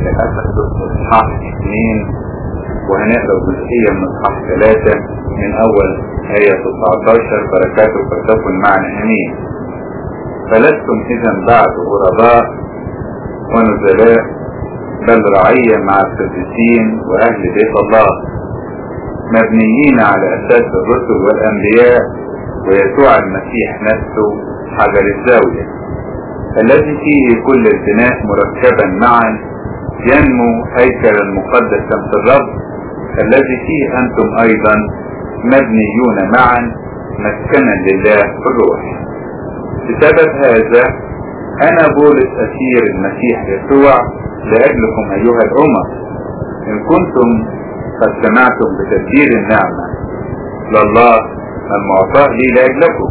أخذ إصحاح 2 وهنقرأ جزئية من إصحاح 3 من أول آية 19. بركاته فتكن معنا آمين. فلستم إذا بعد غرباء ونزلاء بل رعية مع القديسين وأهل بيت الله، مبنيين على أساس الرسل والأنبياء ويسوع المسيح نفسه حجر الزاوية، الذي فيه كل البناء مركبا معا ينمو هيكلا مقدسا في الرب، الذي فيه أنتم أيضا مبنيون معا مسكنا لله في الروح. بسبب هذا أنا بولس أسير المسيح يسوع لأجلكم أيها الأمم، إن كنتم قد سمعتم بتدبير النعمة لله المعطاة لي لأجلكم،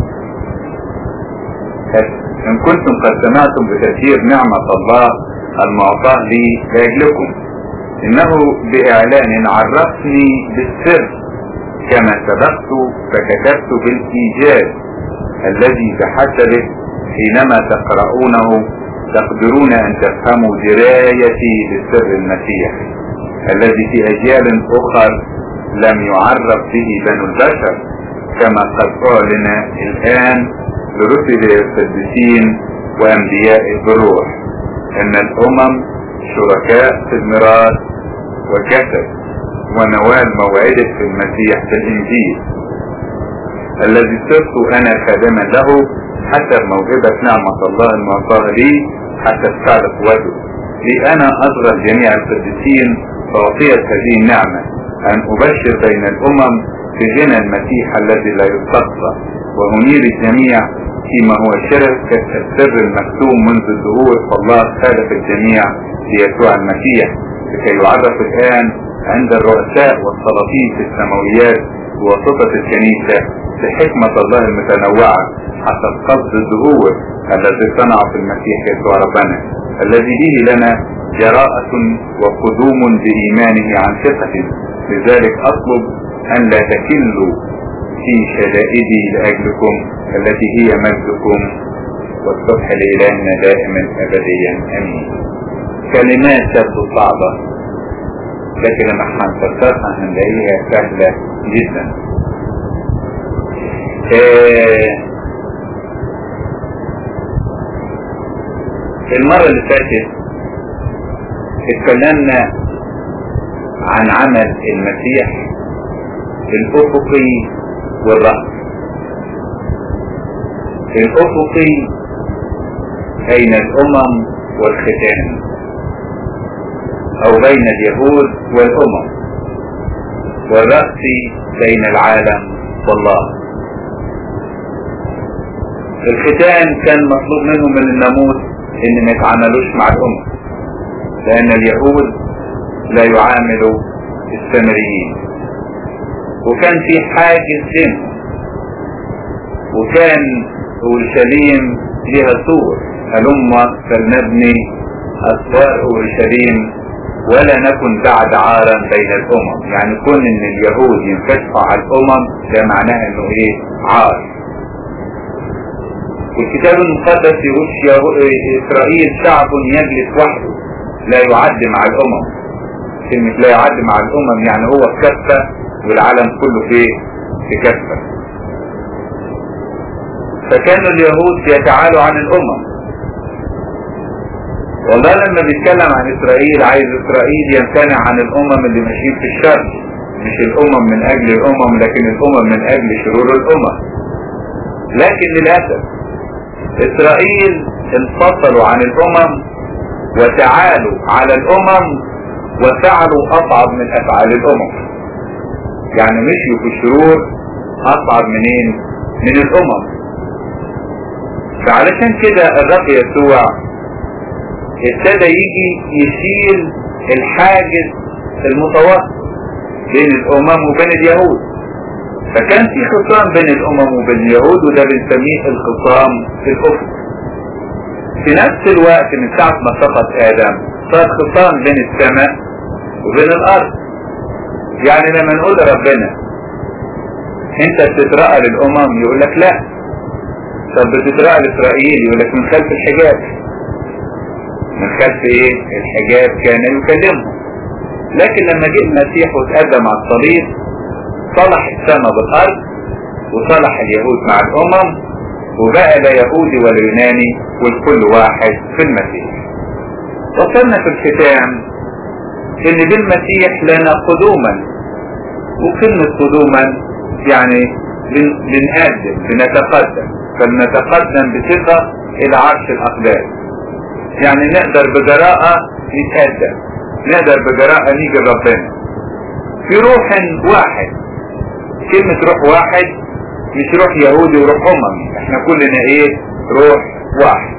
إن كنتم قد سمعتم بتدبير نعمة الله المعطاة لي لأجلكم، إنه بإعلان عرفني بالسر كما سبقت فكتبت بالإيجاز الذي بحسبه حينما تقرؤونه تقدرون أن تفهموا درايتي بسر المسيح الذي في أجيال أخر لم يعرف به بنو البشر، كما قد أعلن الآن لرسل القديسين وأنبياء بالروح أن الأمم شركاء في الميراث وجسد ونوال موعده في المسيح في الإنجيل، الذي صرت أنا خادما له حسب موهبة نعمة الله المعطاة لي حسب فعل قوته، لأنا أصغر جميع القديسين فأعطيت هذه النعمة أن أبشر بين الأمم في غنى المسيح الذي لا يستقصى، وأنير الجميع فيما هو السر المكتوم منذ الظهور، فالله خالق الجميع ليسوع المسيح لكي يعرف الآن عند الرؤساء والسلاطين في السماويات بواسطة الكنيسة بحكمة الله المتنوعة حسب قصد الظهور الذي صنع في المسيح يسوع ربنا، الذي به لنا جراءة وقدوم بإيمانه عن ثقة. لذلك أطلب أن لا تكلوا في شدائدي لأجلكم التي هي مجدكم، والصبح لإلهنا دائما أبديا آمين. كلمات تبدو صعبة لكن لما هنفسرها هنلاقيها سهلة جدا. المرة اللي فاتت اتكلمنا عن عمل المسيح الأفقي والرأس. الأفقي بين الأمم والختان، أو بين اليهود والأمم، والرأس بين العالم والله. الختان كان مطلوب منهم من الناموس ان ما يتعاملوش مع الأمم، لأن اليهود لا يعاملوا السامريين، وكان في حاجز بينهم، وكان أورشليم لها سور، هلما فلنبني أسوار أورشليم ولا نكن بعد عارا بين الأمم. يعني كون ان اليهود ينفتحوا على الأمم ده معناه انه ايه؟ عار. والكتاب المقدس يقول إسرائيل شعب يجلس وحده لا يعد مع الأمم. كلمة لا يعد مع الأمم يعني هو في كفة والعالم كله في كفة. فكانوا اليهود يتعالوا عن الأمم. والله لما بيتكلم عن إسرائيل عايز إسرائيل يمتنع عن الأمم اللي ماشيين في الشر، مش الأمم من أجل الأمم لكن الأمم من أجل شرور الأمم. لكن للأسف إسرائيل انفصلوا عن الأمم وتعالوا على الأمم وفعلوا أصعب من أفعال الأمم، يعني مشيوا في الشرور أصعب منين؟ من الأمم. فعلشان كده الرب يسوع ابتدى يجي يشيل الحاجز المتوسط بين الأمم وبين اليهود. فكان في خصام بين الأمم وبين اليهود، وده بنسميه الخصام الأفق. في نفس الوقت من ساعة ما سقط آدم صار خصام بين السماء وبين الأرض. يعني لما نقول ربنا انت بتترقى للأمم يقول لك لا، طب بتترقى لإسرائيل يقول لك من خلف الحجاب. من خلف ايه الحجاب كان يكلمهم. لكن لما جه المسيح وتقدم على الصليب صلح السماء بالارض وصلح اليهود مع الامم، وبقى لا يهودي ولا يوناني والكل واحد في المسيح. وصلنا في الختام ان بالمسيح لنا قدوما، وكلمة قدوما يعني بنقدم بنتقدم، فلنتقدم بثقة الى عرش الاقدام. يعني نقدر بجراءة نتقدم، نقدر بجراءة نيجي ربنا في روح واحد. كلمة روح واحد مش روح يهودي وروح اممي، احنا كلنا ايه روح واحد.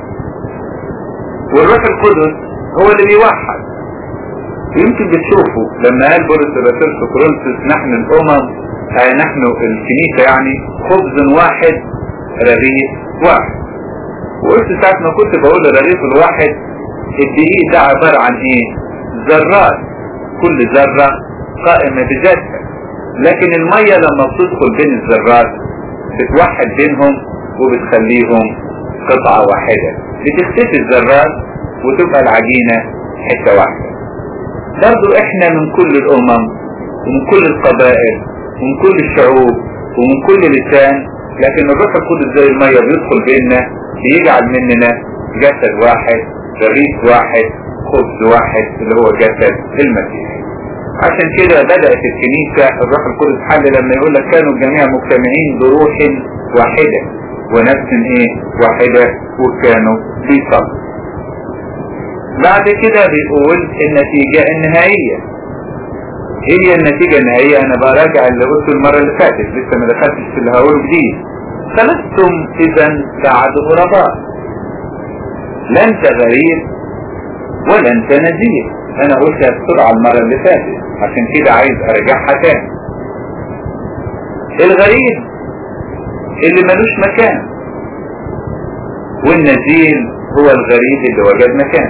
والروح القدس هو اللي بيوحد. يمكن بتشوفوا لما قال بولس الرسول في كورنثوس نحن الامم، نحن الكنيسة يعني خبز واحد رغيف واحد. وقلت ساعة ما كنت بقول الرغيف الواحد الدقيق ده عبارة عن ايه؟ ذرات، كل ذرة قائمة بذاتها، لكن المية لما بتدخل بين الذرات بتوحد بينهم وبتخليهم قطعة واحدة، بتختفي الذرات وتبقى العجينة حتة واحدة. برضو احنا من كل الامم ومن كل القبائل ومن كل الشعوب ومن كل لسان، لكن الروح القدس زي المية بيدخل بيننا بيجعل مننا جسد واحد، رغيف واحد، خبز واحد اللي هو جسد المسيح. عشان كده بدأت الكنيسة الروح القدس حل لما يقول لك كانوا الجميع مجتمعين بروح واحدة ونفس ايه واحدة وكانوا بيصلوا. بعد كده بيقول النتيجة النهائية. هي النتيجة النهائية انا براجع اللي قلته المرة اللي فاتت، لسه ما دخلتش في اللي هقوله جديد. فلستم اذا بعد غرباء، لا انت غريب ولا انت نذير. انا قلتها بسرعة المرة اللي فاتت عشان كده عايز ارجعها تاني. الغريب اللي ملوش مكان، والنذير هو الغريب اللي وجد مكان.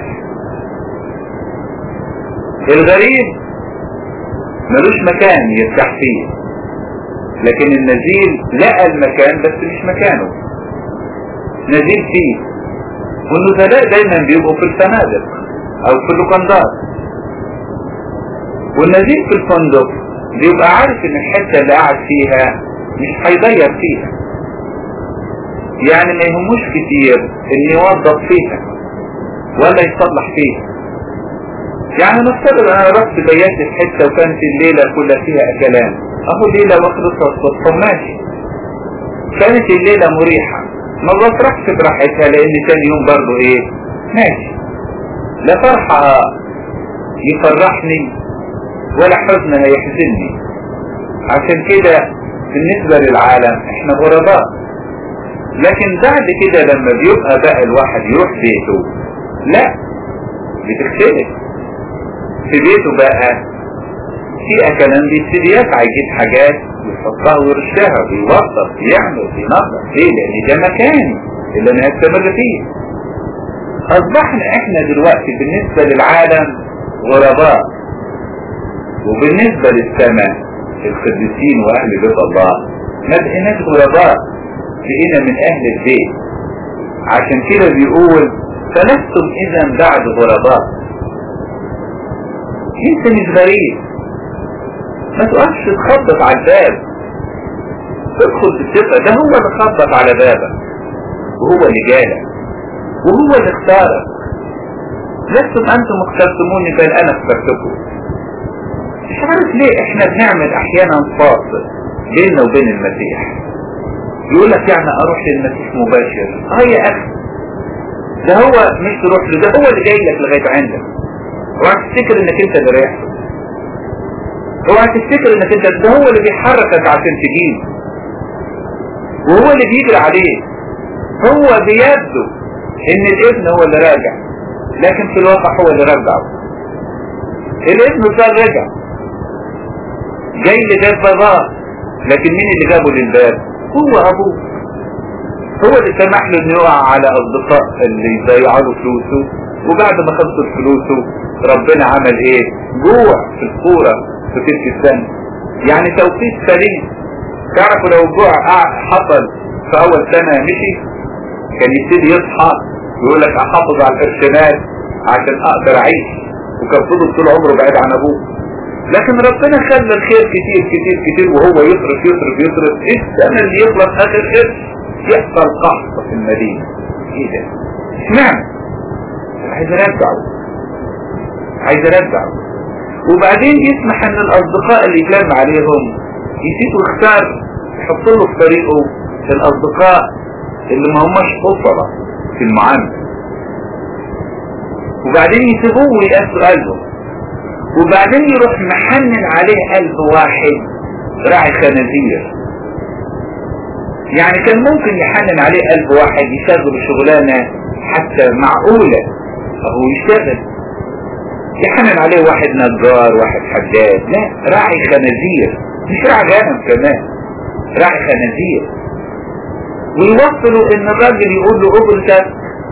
الغريب ملوش مكان يرتاح فيه، لكن النذير لقى المكان بس مش مكانه، نذير فيه. والنزلاء دايما بيبقوا في الفنادق او في اللوكندات، والنذير في الفندق بيبقى عارف ان الحتة اللي قاعد فيها مش هيغير فيها، يعني ما يهموش كتير ان يوظف فيها ولا يصلح فيها. يعني نفترض انا رحت بيات في حتة وكانت الليلة كلها فيها اكلام، اهو ليلة واخلصها الصبح ماشي، كانت الليلة مريحة ما بفرحش براحتها لان تاني يوم برضو ايه ماشي، لا فرحة يفرحني ولا حزن هيحزنني. عشان كده بالنسبة للعالم احنا غرباء. لكن بعد كده لما بيبقى بقى الواحد يروح بيته لا بتختلف. في بيته بقى في اكلام بيستديات هيجيب حاجات ويحطها ويرشها ويوظف يعمل وينظف. ليه؟ لان ده مكاني اللي انا هستمر فيه. اصبحنا احنا دلوقتي بالنسبة للعالم غرباء، وبالنسبة للسماء القديسين واهل بيت الله ما بقيناش غرباء، بقينا من اهل البيت. عشان كده بيقول فلستم اذا بعد غرباء. انت مش غريب، ما تقفش تخبط على الباب، تدخل بالثقة. ده هو اللي خبط على بابك وهو اللي جالك وهو اللي اختارك. لستم انتم اخترتموني بل انا اخترتكم. مش عارف ليه احنا بنعمل احيانا فاصل بيننا وبين المسيح. يقول لك يعني اروح للمسيح مباشر. يا اخي ده هو مش تروح له، ده هو اللي جاي لك لغاية عندك. اوعى تفتكر انك انت اللي رايح له، اوعى تفتكر انك انت، ده هو اللي بيحركك عشان تجيب، وهو اللي بيجري عليه. هو بيبدو ان الابن هو اللي راجع، لكن في الواقع هو اللي رجعه. الابن صار رجع جاي لباب باباه، لكن مين اللي جابه للباب؟ هو ابوه. هو اللي سمح له انه يقع على اصدقاء اللي يضيعوا له فلوسه، وبعد ما خلصت فلوسه ربنا عمل ايه؟ جوع في الصورة في تلك السنة. يعني توقيت سليم. تعرفوا لو الجوع حصل في اول سنة مشي كان يبتدي يصحى ويقول لك احافظ على القرشنات عشان اقدر اعيش، وكان فضل طول عمره بعيد عن ابوه. لكن ربنا خلى الخير كتير كتير كتير، وهو يصرف يصرف يصرف، السنة اللي يخلص اخر خير يحصل قحط في المدينة. ايه ده؟ اشمعنى؟ عايز ارجعه. وبعدين يسمح ان الاصدقاء اللي كان عليهم يسيبوا يختار، يحط له في طريقه الاصدقاء اللي ما هماش أسرة في المعاملة، وبعدين يسيبوه ويقاسوا قلبه، وبعدين يروح محنن عليه قلب واحد راعي خنازير. يعني كان ممكن يحنن عليه قلب واحد يشغل شغلانة حتى معقولة فهو يشتغل، يحنن عليه واحد نجار واحد حداد، لا، راعي خنازير، مش راعي غنم كمان، راعي خنازير. ويوصلوا ان الراجل يقول له اجرتك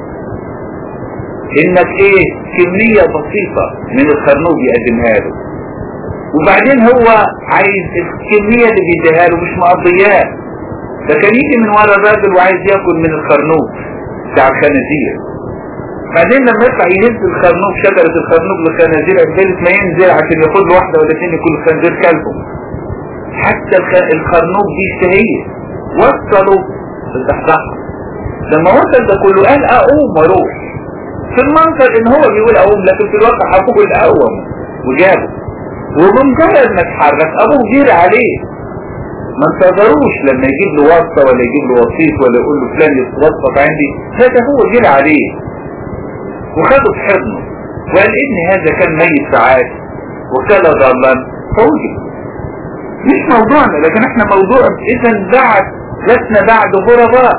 انك ايه، كمية بسيطة من الخرنوب يقدمها له، وبعدين هو عايز الكمية اللي بيديها له مش مقضياه، ده كان يجي من ورا الراجل وعايز ياكل من الخرنوب بتاع الخنازير. بعدين لما يطلع يهز الخرنوب، شجرة الخرنوب للخنازير، عبالة ما ينزل عشان ياخد له واحدة ولا اتنين يكون الخنزير كلبه. حتى الخرنوب دي اشتهية، وصلوا بالضحضحة. لما وصل ده كله قال اقوم واروح. في المنظر ان هو بيقول اقوم، لكن في الواقع ابوه اللي قوم وجابه، وبمجرد ما اتحرك ابوه جري عليه. ما انتظروش لما يجيب له واسطة ولا يجيب له وسيط ولا يقول له فلان يتوسط عندي، هذا هو جري عليه وخده في حضنه وقال ابني هذا كان ميت ساعات وكان ضالا فوجي. مش موضوعنا، لكن احنا موضوع اذا بعد لسنا بعد غرباء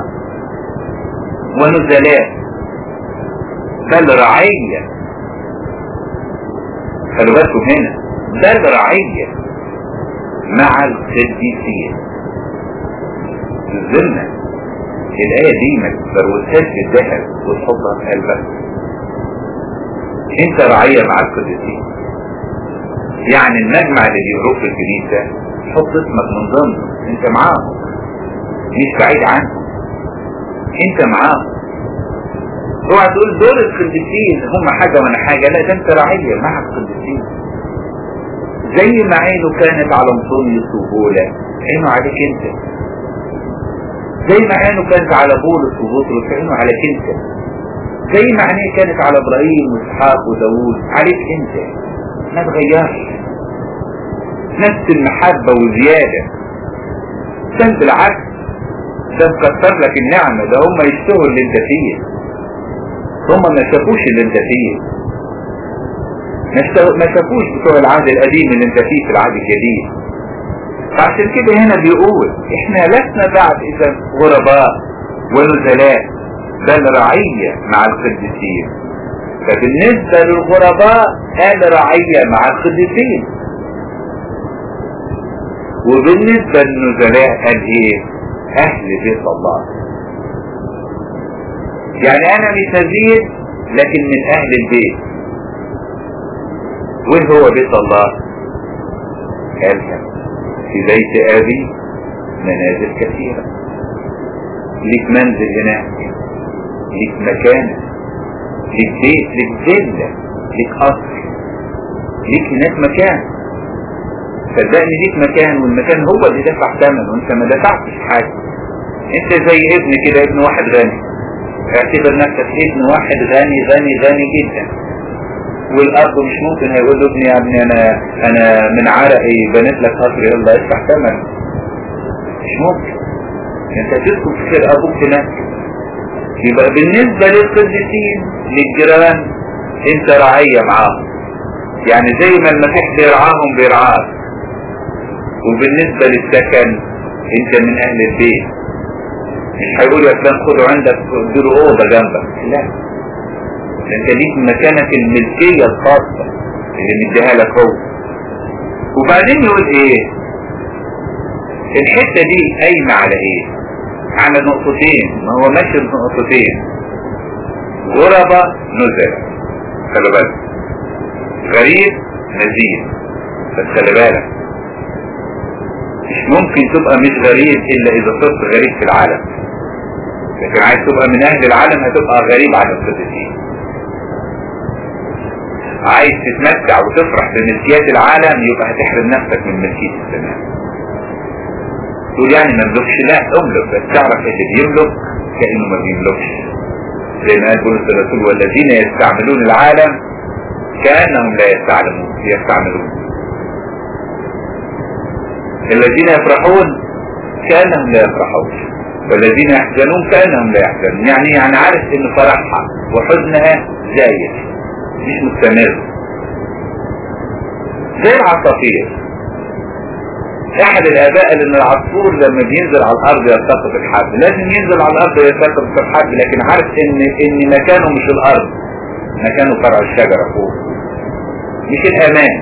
ونزلاء بل رعية. خلوا بالكم هنا، بل رعية مع القديسين. تظلنا الآية دي ما تفروتهاش بالذهب وتحطها في قلبك. انت رعية مع القديسين، يعني المجمع اللي بيروح في الكنيسة حط اسمك من ضمن، انت معاهم، مش بعيد عنهم، انت معاهم. اوعى تقول دول القديسين هم حاجة وانا حاجة، لا، ده انت رعية مع القديسين. زي ما عينه كانت على مطونيوس وبولا، عينه عليك انت. زي ما عينه كانت على بولس وبطرس، عينه عليك انت. زي ما عينيه كانت على ابراهيم واسحاق وداوود، عليك انت. ما تغيرش، نفس المحبة وزيادة. ده بالعكس، ده مكتر لك النعمة، ده هم يشتهوا اللي انت فيه، هم ما شافوش اللي انت فيه، ما شافوش بتوع العهد القديم اللي انت فيه في العهد الجديد. فعشان كده هنا بيقول احنا لسنا بعد اذا غرباء ونزلاء بل رعية مع القديسين. فبالنسبة للغرباء قال رعية مع القديسين، وبالنسبة للنزلاء قال ايه؟ اهل بيت الله. يعني انا مش نزيل لكن من اهل البيت. وين هو بيت الله؟ قال في بيت ابي منازل كثيرة. ليك منزل هناك، ليك مكان، ليك بيت، ليك فيلا، ليك قصر، ليك هناك مكان. صدقني ليك مكان، والمكان هو اللي دفع ثمن وانت ما دفعتش حاجة. انت زي ابن كده، ابن واحد غني، اعتبر نفسك ابن واحد غني غني غني جدا، والاب مش ممكن هيقول له ابني يا ابني انا من عرقي بنيت لك قصر يلا ادفع ثمن. مش ممكن، انت تدخل في خير ابوك هناك. يبقى بالنسبة للقديسين للجيران انت رعية معاهم، يعني زي ما المسيح بيرعاهم بيرعاك. وبالنسبة للسكن انت من اهل البيت، مش هيقول يا فلان خدوا عندك اديله اوضه جنبك، لا، انت ليك مكانك الملكية الخاصة اللي مديها لك هو. وبعدين يقول ايه الحتة دي قايمة على ايه؟ على نقطتين، ما هو ماشي بنقطتين، غربة نزل. خلي بالك، غريب نزيل، بس خلي بالك مش ممكن تبقى مش غريب الا اذا صرت غريب في العالم، لكن عايز تبقى من اهل العالم هتبقى غريب على القديسين. عايز تتمتع وتفرح بملكيات العالم يبقى هتحرم نفسك من ملكية السماء. تقول يعني ما املكش، لا املك، بس تعرف اللي بيملك كأنه ما بيملكش. زي ما قال الرسول والذين يستعملون العالم كأنهم لا يستعملون. الذين يفرحون كأنهم لا يفرحون، والذين يحزنون كأنهم لا يحزنون. يعني عارف ان فرحها وحزنها زايد مش مستمر. زي العصافير، احد الاباء قال ان العصفور لما بينزل على الارض يلتقط الحب، لازم ينزل على الارض يلتقط الحب، لكن عارف ان مكانه مش الارض، مكانه فرع الشجرة فوق، مش الامان.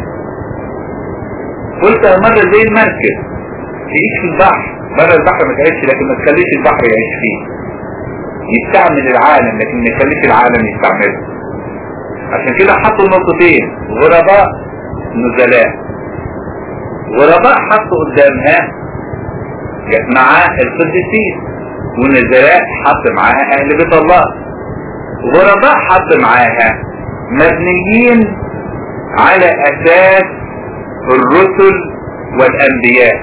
قلت مرة زي المركب تعيش في البحر، بره البحر ما تعيش، لكن ما تخليش البحر يعيش فيه. يستعمل العالم لكن ما يخليش العالم يستعمله. عشان كده حطوا النقطتين، غرباء نزلاء. غرباء حطوا قدامها معاه القديسين، ونزلاء حط معاها اهل بيت الله. غرباء حط معاها مبنيين على اساس الرسل والانبياء.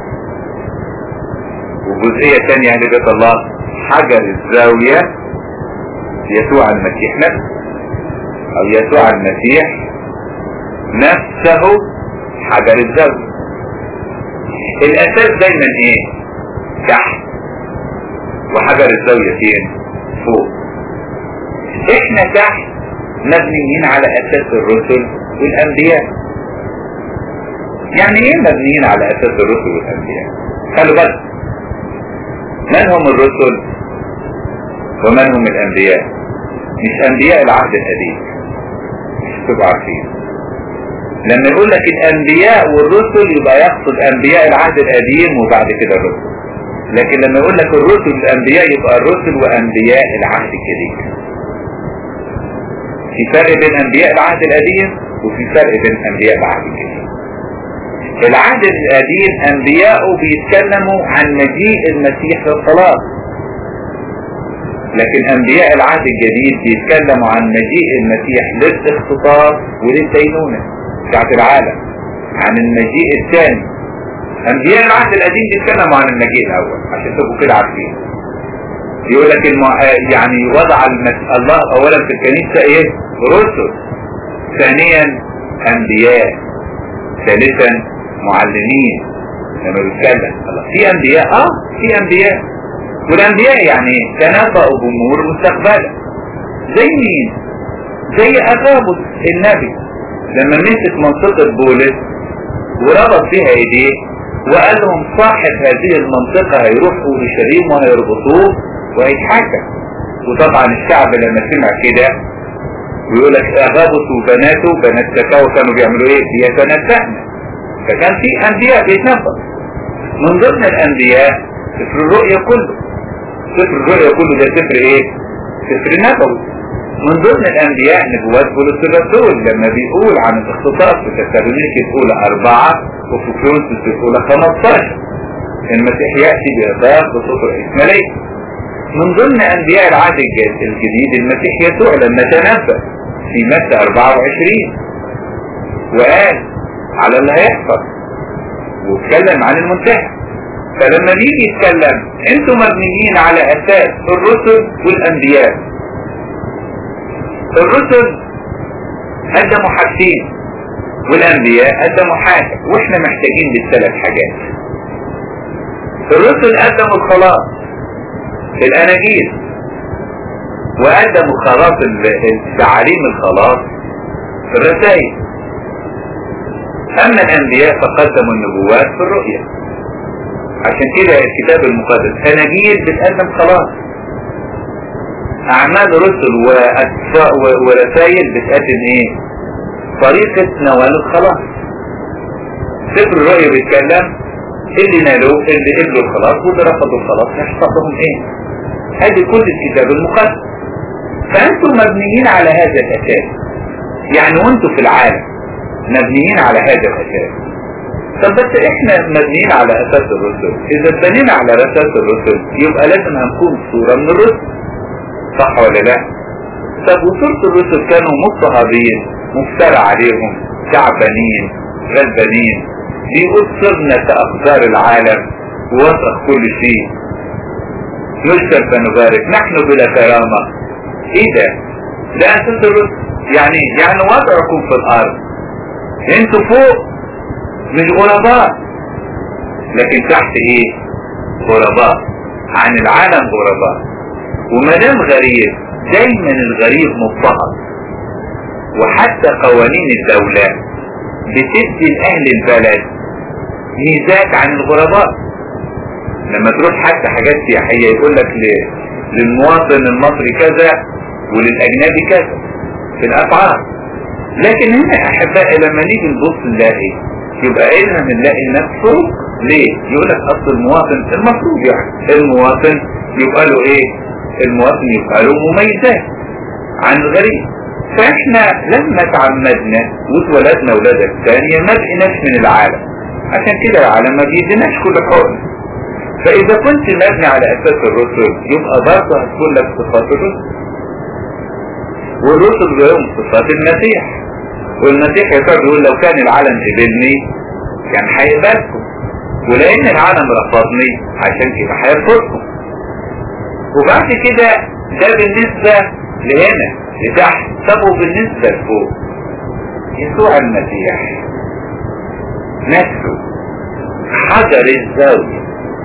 وجزئية تانية اهل بيت الله حجر الزاوية يسوع المسيح نفسه، او يسوع المسيح نفسه حجر الزاوية. الاساس دايما ايه؟ تحت، وحجر الزاوية فين؟ فوق. احنا تحت مبنيين على اساس الرسل والانبياء. يعني ايه مبنيين على اساس الرسل والانبياء؟ خلوا بالك، من هم الرسل ومن هم الانبياء؟ مش انبياء العهد القديم، مش تبقوا عارفين. لما يقول لك الانبياء والرسل يبقى يقصد انبياء العهد القديم وبعد كده الرسل. لكن لما يقول لك الرسل والانبياء يبقى الرسل وانبياء العهد الجديد. في فرق بين انبياء العهد القديم وفي فرق بين انبياء العهد الجديد. العهد القديم انبياءه بيتكلموا عن مجيء المسيح للخلاص، لكن انبياء العهد الجديد بيتكلموا عن مجيء المسيح للاختطاف وللدينونة بتاعت العالم، عن المجيء الثاني. انبياء العهد القديم بيتكلموا عن المجيء الاول، عشان تبقوا كده عارفين. يقول لك يعني وضع الله اولا في الكنيسة ايه؟ رسل، ثانيا انبياء، ثالثا معلمين. لما بيتكلم في انبياء، في انبياء، والانبياء يعني تنبأوا بأمور مستقبلة. زي مين؟ زي أغابس النبي لما مسك منطقة بولس وربط فيها ايديه وقال لهم صاحب هذه المنطقة هيروح اورشليم وهيربطوه وهيتحكم. وطبعا الشعب لما سمع كده ويقول لك أغابس وبناته بنات سكاوى كانوا بيعملوا ايه؟ بيتنبأنا. فكان في انبياء بيتنبأ. من ضمن الانبياء سفر الرؤيا كله. سفر الرؤيا كله ده سفر ايه؟ سفر نبوي. من ضمن الانبياء نبوات بولس الرسول لما بيقول عن الاختطاف في تسالونيكي الاولى 4 وفي كورنثوس الاولى 15 المسيح ياتي بإضافة بصوت رئيس ملاك. من ضمن انبياء العهد الجديد المسيح يسوع لما تنبأ في متى 24 وقال على اللي هيحصل واتكلم عن المنتهى. فلما بيجي يتكلم انتم مبنيين على اساس الرسل والانبياء. الرسل قدموا حاجتين والانبياء قدموا حاجة، واحنا محتاجين للثلاث حاجات. الرسل قدموا الخلاص في الاناجيل وقدموا خلاص تعاليم الخلاص في الرسائل. اما الانبياء فقدموا النبوات في الرؤيا. عشان كده الكتاب المقدس اناجيل بتقدم خلاص، اعمال رسل ورسائل بتقدم ايه؟ طريقة نوال الخلاص. سفر الرؤيا بيتكلم اللي نالوه اللي قبلوا الخلاص واللي رفضوا الخلاص هيحصلهم ايه. هذه كل الكتاب المقدس. فانتم مبنيين على هذا الاساس، يعني وانتم في العالم مبنيين على هذا الاساس. طب بس احنا مبنيين على اساس الرسل. اذا بنينا على اساس الرسل يبقى لازم هنكون صورة من الرسل، صح ولا لا؟ طب وصورة الرسل كانوا مضطهدين مفترى عليهم، تعبانين غلبانين، بيقول صرنا كأقدار العالم ووسخ كل شيء، نشكر فنبارك، نحن بلا كرامة. ايه ده؟ ده اساس الرسل. يعني وضعكم في الارض انتوا فوق مش غرباء، لكن تحت ايه؟ غرباء عن العالم، غرباء. وما دام غريب، دايما الغريب مضطهد، وحتى قوانين الدولة بتدي لأهل البلد ميزات عن الغرباء. لما تروح حتى حاجات سياحية يقول لك للمواطن المصري كذا وللأجنبي كذا في الأسعار. لكن هنا أحبائي لما نيجي نبص نلاقي يبقى إلنا نلاقي نفسه ليه؟ يقول لك أصل المواطن المفروض المواطن يبقى له إيه؟ المواطن يبقى له مميزات عن الغريب. فإحنا لما تعمدنا واتولدنا ولادة الثانية ما بقيناش من العالم، عشان كده العالم ما بيديناش كل حقن. فإذا كنت مبني على أساس الرسل يبقى برضه هتكون لك صفات الرسل، والرسل لهم صفات المسيح. والمسيح يقول لو كان العالم قبلني كان هيقبلكم، ولأن العالم رفضني عشان كده هيرفضكم. وبعد كده ده بالنسبة لهنا لتحت. طب وبالنسبة لفوق يسوع المسيح نفسه حجر الزاوية.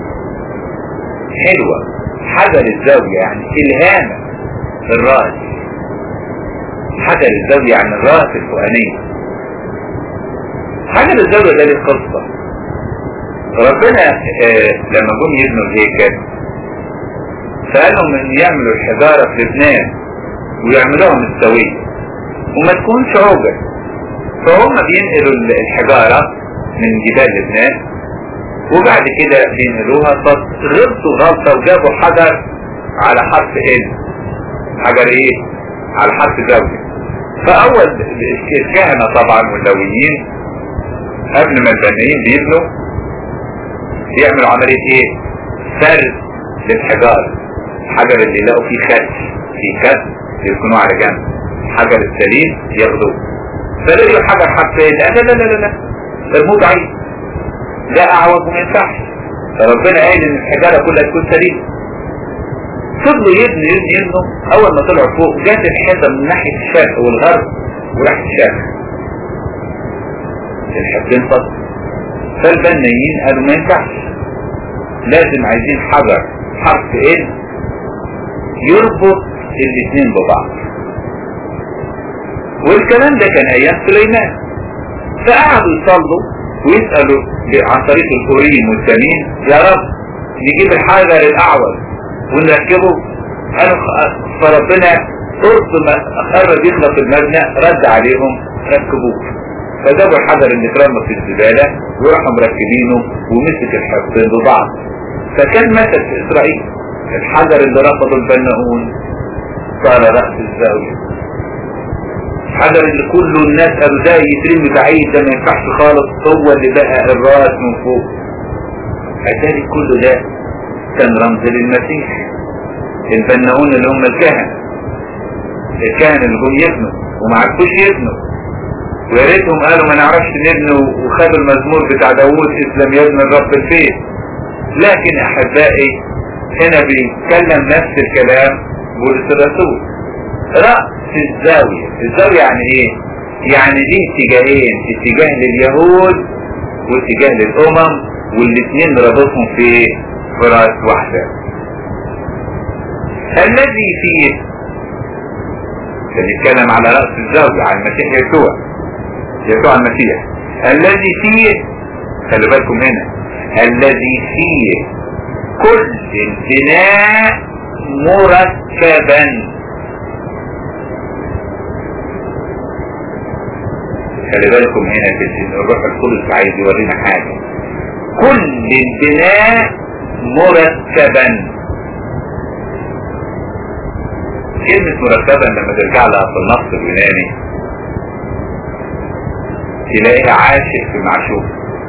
حلوة حجر الزاوية يعني إلهامة الرأس. حجر الزاوية يعني الرأس الفوقانية. حجر الزاوية ده ليه قصة. ربنا لما جم يبنوا الهيكل سألهم ان يعملوا الحجارة في لبنان ويعملوها مستوية وما تكونش عوجة. فهم بينقلوا الحجارة من جبال لبنان وبعد كده بينقلوها، غلطوا غلطة وجابوا حجر على حرف ال. حجر ايه؟ على حرف زاوية. فاول الكهنة طبعا واللويين قبل ما البنائين بيبنوا يعملوا عملية ايه؟ فرز للحجارة. الحجر اللي يلاقوا فيه خد يركنوه على جنب، الحجر السليم ياخدوه. فلقوا حجر حرفين، لا ارموه بعيد، ده اعوج وما ينفعش. فربنا قال ان الحجارة كلها تكون سليمة. فضلوا يبنوا. اول ما طلعوا فوق جات الحيطة من ناحية الشرق والغرب وراح الشرق، الحيطتين فضل. فالبنايين قالوا ما ينفعش، لازم عايزين حجر حرف ال يربط الاثنين ببعض. والكلام ده كان ايام سليمان. فقعدوا يصلوا ويسألوا عن طريق الكوريم والتميم، يا رب نجيب الحجر الاعوج ونركبه. فربنا قرص ما قرب يخلص المبنى رد عليهم ركبوه. فجابوا الحجر اللي اترمى في الزبالة وراحوا مركبينه ومسك الحجرين ببعض. فكان مثل في اسرائيل الحجر اللي رفضوا البناؤون صار رأس الزاوية. الحجر اللي كله الناس قالوا ده يترمي بعيد، ده ما ينفعش خالص، هو اللي بقى الراس من فوق. اتاري كله ده كان رمز للمسيح. البناؤون اللي هم الكهنة اللي هم يبنوا وما عرفوش يبنوا، ويا ريتهم قالوا ما نعرفش نبنوا وخدوا المزمور بتاع داوود اسلم يبني الرب البيت. لكن احبائي هنا بيتكلم نفس الكلام بولس الرسول. رأس الزاوية يعني ايه؟ يعني دي اتجاهين، اتجاه لليهود واتجاه للامم، والاثنين ربطهم في راس واحدة. الذي فيه بنتكلم على رأس الزاوية على المسيح يسوع المسيح. الذي فيه، خلي بالكم هنا، الذي فيه كل البناء مركبا. خلي بالكم هنا في الروح القدس عايز يورينا حاجة. كل البناء مركبا. كلمة مركبا لما ترجع لها في النص اليوناني تلاقيها عاشق في معشوق.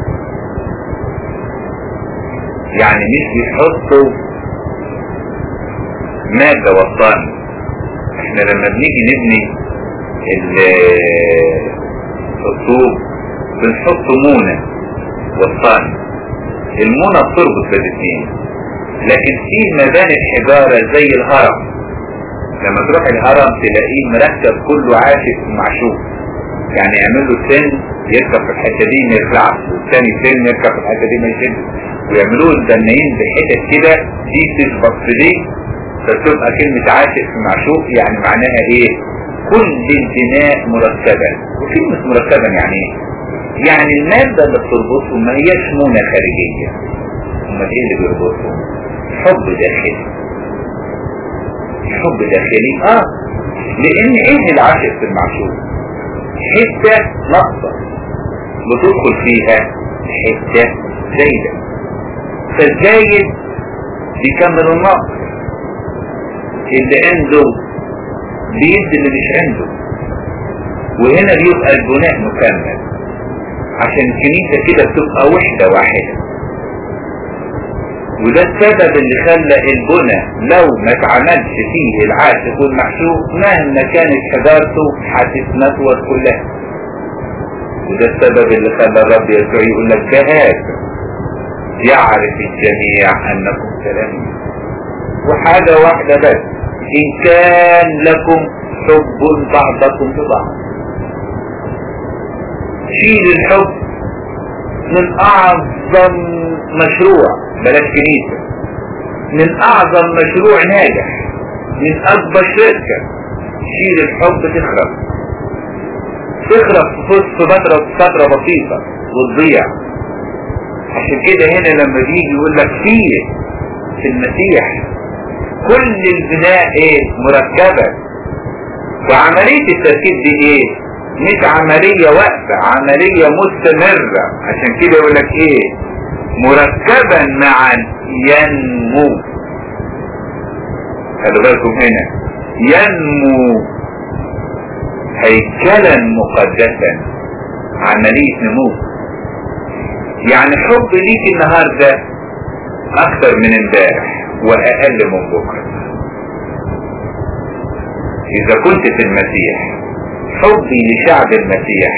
يعني مش بيحطوا مادة وسطاني. احنا لما بنيجي نبني الطوب بنحط مونة والصاني. المونة بتربط بالاثنين، لكن في مباني الحجارة زي الهرم، لما تروح الهرم تلاقيه مركب كله عاشق ومعشوق، يعني يعمل له سن يركب في الحتة دي ما يخلعش، والثاني سن يركب في الحتة دي ما يشدش، ويعملوه البنايين بحتت كده دي تشبط في دي، فتبقى كلمة عاشق في معشوق يعني معناها ايه؟ كل البناء مركبا. وكلمة مركبا يعني ايه؟ يعني المادة اللي بتربطهم ما هيش مونة خارجية، امال ايه اللي بيربطهم؟ حب داخلي. حب داخلي لان ايه العاشق في المعشوق؟ حتة نقصة بتدخل فيها حتة زايدة، فالزايد بيكمل النقص، اللي عنده بيد اللي مش عنده، وهنا بيبقى البناء مكمل، عشان الكنيسة كده بتبقى وحدة واحدة. وده السبب اللي خلى البناء لو ما اتعملش فيه العاشق والمعشوق مهما كانت حجارته هتتنطوط كلها. وده السبب اللي خلى الرب يسوع يقول لك بهذا يعرف الجميع انكم سلامين. وحاجة واحدة بس، ان كان لكم حب بعضكم ببعض. شيل الحب من اعظم مشروع، بلاش كنيسة، من اعظم مشروع ناجح، من اكبر شركة. شيل الحب تخرب في فترة بسيطة وتضيع. عشان كده هنا لما بيجي يقول لك فيه في المسيح كل البناء ايه؟ مركبة. وعملية التركيب دي ايه؟ مش عملية واقفة، عملية مستمرة. عشان كده يقول لك ايه؟ مركبا معا ينمو. خلوا بالكم هنا، ينمو هيكلا مقدسا، عملية نمو. يعني حب ليك النهاردة اكثر من امبارح واقل من بكرة. اذا كنت في المسيح حبي لشعب المسيح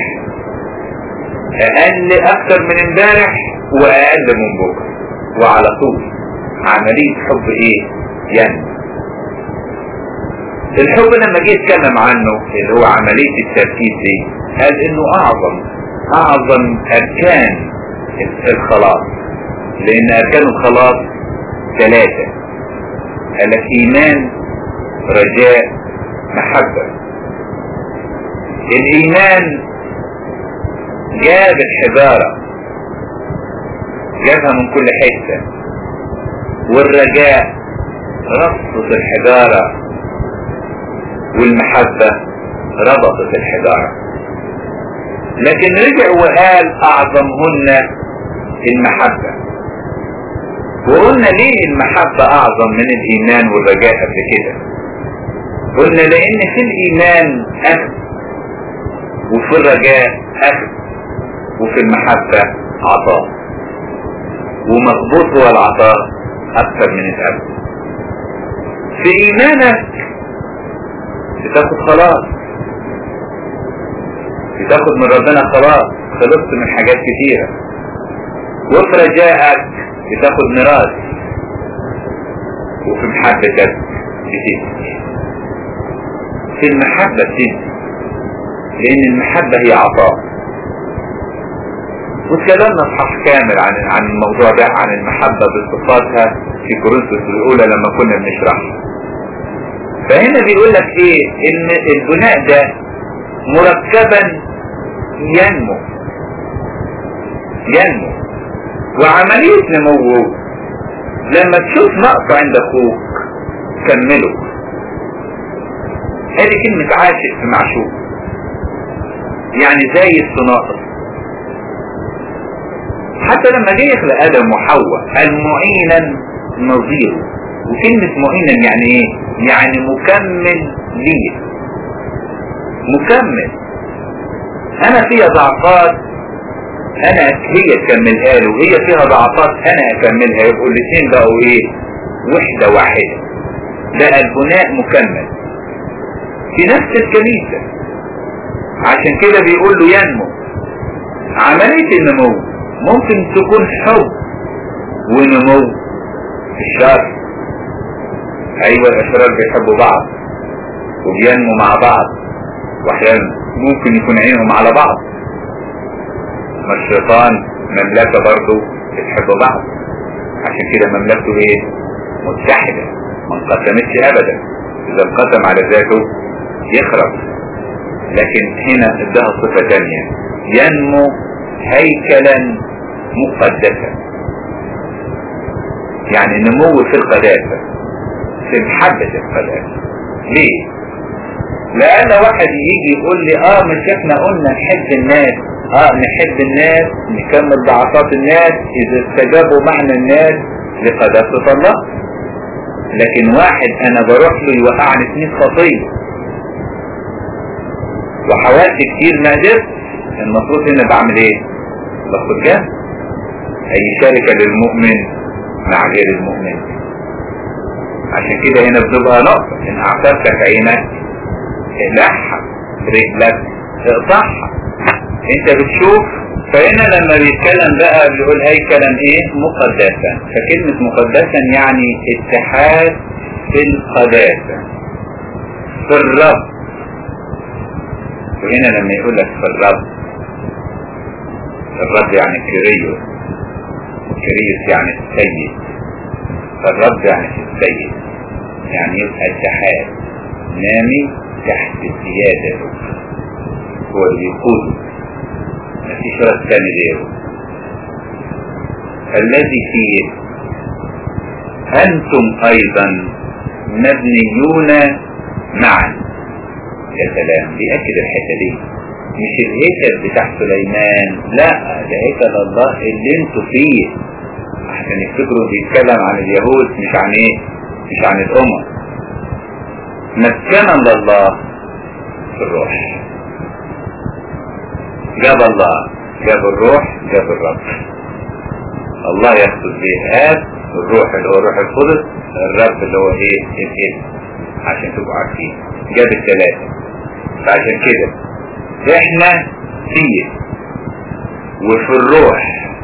اقل اكثر من امبارح واقل من بكرة، وعلى طول عملية حب ايه؟ ينمو. الحب لما جه يتكلم عنه اللي هو عملية التركيب دي، قال انه اعظم اركان الخلاص، لان اركان الخلاص 3. قال لك ايمان، رجاء، محبة. الايمان جاب الحجارة، جابها من كل حتة، والرجاء ربطت الحجارة، والمحبة ربطت الحجارة. لكن رجع وقال اعظمهن المحبة. وقلنا ليه المحبة اعظم من الايمان والرجاء قبل كده؟ قلنا لان في الايمان اخذ، وفي الرجاء اخذ، وفي المحبة عطاء، ومضبوط هو العطاء اكثر من الاخذ. في ايمانك بتاخد خلاص، بتاخد من ربنا خلاص، خلصت من حاجات كتيرة. وفي رجائك بتاخد ميراث، وفي محبتك بتدي. في المحبة بتدي، لان المحبة هي عطاء. واتكلمنا اصحاح كامل عن الموضوع ده، عن المحبة بصفاتها في كورنثوس الاولى لما كنا بنشرحها. فهنا بيقول لك ايه؟ ان البناء ده مركبا ينمو. وعملية نموه لما تشوف نقص عند اخوك كمله. هذه كلمة عاشق في معشوق، يعني زي الصناعة. حتى لما جه يخلق ادم وحواء قال معينا نظيره. وكلمة معينا يعني ايه؟ يعني مكمل ليه، مكمل. انا فيها ضعفات هي تكملها له، وهي فيها ضعفات انا اكملها، يبقوا الاثنين بقوا ايه؟ وحدة واحدة. بقى البناء مكمل. في نفس الكنيسة عشان كده بيقول له ينمو. عملية النمو ممكن تكون حب ونمو في الشر. ايوه الاشرار بيحبوا بعض وبينمو مع بعض، واحيانا ممكن يكون عينهم على بعض. ما الشيطان مملكة برضه بتحب بعض، عشان كده مملكته ايه؟ متحدة، ما انقسمتش ابدا. اذا انقسم على ذاته يخرب. لكن هنا ادها صفة تانية، ينمو هيكلا مقدسا. يعني نمو في القداسة، في محبة القداسة. ليه؟ لان واحد يجي يقول لي مش احنا قلنا نحب الناس، نحب الناس، نكمل ضعفات الناس اذا استجابوا معنا الناس لقداسة الله. لكن واحد انا بروح له يوقعني في 100 خطية وحاولت كتير ما قدرت، المفروض هنا بعمل ايه؟ باخد جنب. اي شركة للمؤمن مع غير المؤمن. عشان كده هنا بتبقى نقطة، ان اعترتك عينك اقلعها، رجلك اقطعها. انت بتشوف. فهنا لما بيتكلم بقى بيقول هيكلا ايه؟ مقدسا. فكلمة مقدسا يعني اتحاد في القداسة في الرب. وهنا لما يقول لك في الرب، الرب يعني كريوس، كريوس يعني السيد. فالرب يعني السيد، يعني يبقى اتحاد نامي تحت سيادته، هو اللي يقوده، مفيش راس تاني غيره. الذي فيه أنتم أيضا مبنيون معا. يا سلام، بيأكد الحتة دي. مش الهيكل بتاع سليمان، لا، ده هيكل الله اللي انتوا فيه. عشان يفتكروا بيتكلم عن اليهود، مش عن ايه؟ مش عن الأمم. مسكنا لله في الروح. جاب الله، جاب الروح، جاب الرب. الله يقصد به هذا الروح اللي هو الروح القدس، الرب اللي هو ايه؟ الاسم. عشان تبقوا عارفين جاب الثلاثة. فعشان كده احنا فيه وفي الروح،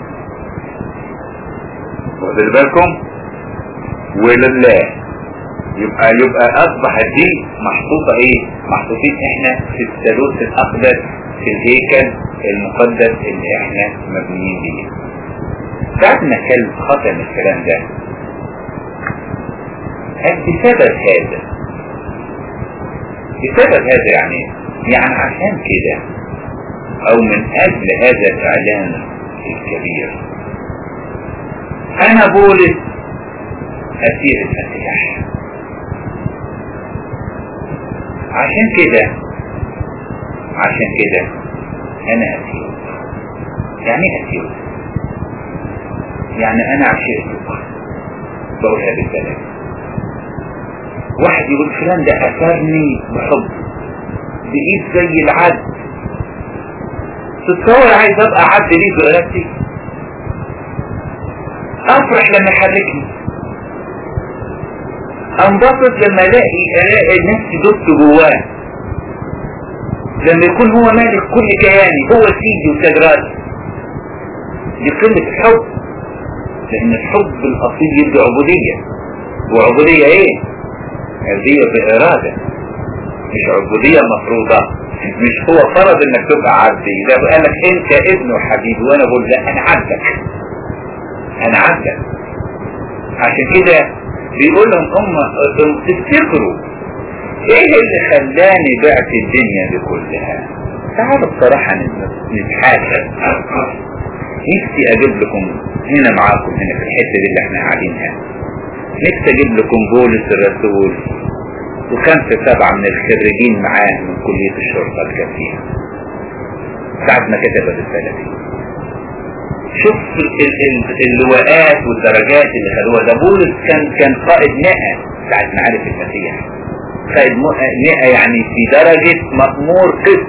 واخدين بالكم؟ ولله. يبقى اصبحت دي محطوطة ايه؟ محطوطين احنا في الثالوث الاقدس، في الهيكل المقدس اللي احنا مبنيين بيه. بعد ما كان ختم الكلام ده بسبب هذا يعني عشان كده، او من اجل هذا الاعلان الكبير، انا بولس اسير المسيح. عشان كده انا اسير. يعني اسير يعني انا عشقتك، بقولها بالكلام. واحد يقول فلان ده اثرني بحب بايد زي العد. تتصور عايز ابقى عد ليه بإرادتي؟ افرح لما يحركني، انبسط لما الاقي نفسي دبت جواه، لما يكون هو مالك كل كياني، هو سيدي وسجراتي. دي قمة الحب. لان الحب الاصيل يبدو عبودية. وعبودية ايه؟ عبودية بإرادة، مش عبودية مفروضة. مش هو فرض انك تبقى عبدي، ده بقى لك انت ابن وحبيبي، وانا بقول لا، انا عبدك. عشان كده بيقول لهم تفتكروا ايه اللي خلاني بعت الدنيا دي كلها؟ تعالوا بصراحة نتحاسب. نفسي اجيب لكم هنا معاكم، هنا في الحتة دي اللي احنا قاعدينها، نفسي اجيب لكم بولس الرسول و5-7 من الخريجين معاه من كلية الشرطة الكافية بعد ما كتب الرسالة دي. شوف اللواءات والدرجات اللي خدوها. ده بولس كان قائد 100 بعد ما عرف المسيح. قائد 100 يعني في درجة مأمور قسم.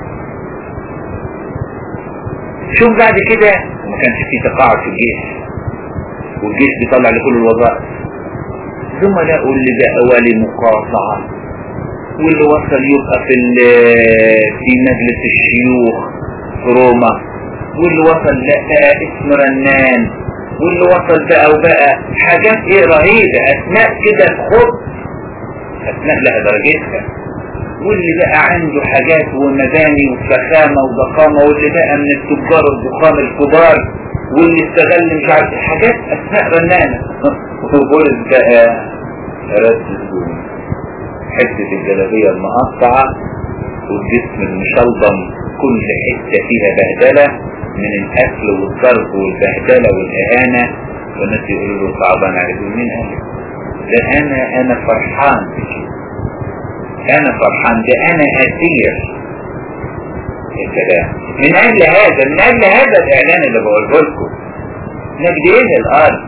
شوف بعد كده ما كانش في تقاعد في الجيش، والجيش بيطلع لكل الوظائف. ثم لقوا اللي بقى ولي مقاطعة واللي وصل يبقى في مجلس الشيوخ في روما، واللي وصل لقى اسم رنان، واللي وصل بقى وبقى حاجات ايه رهيبة، اسماء كده تخط، اسماء لها درجتها، واللي بقى عنده حاجات ومباني وفخامة وضخامة، واللي بقى من التجار الضخام الكبار، واللي استغل مش عارف حاجات اسماء رنانة. وبولس بقى رد الدون، حتة الجلابية المقطعة والجسم المشلضم، كل حتة فيها بهدلة من الأكل والضرب والبهدلة والإهانة، والناس يقولوا له صعبان عليك. مين قال؟ ده أنا فرحان بك، أنا فرحان، ده أنا أسير. يا سلام، من أجل هذا الإعلان اللي بقوله لكم نجدين الأرض.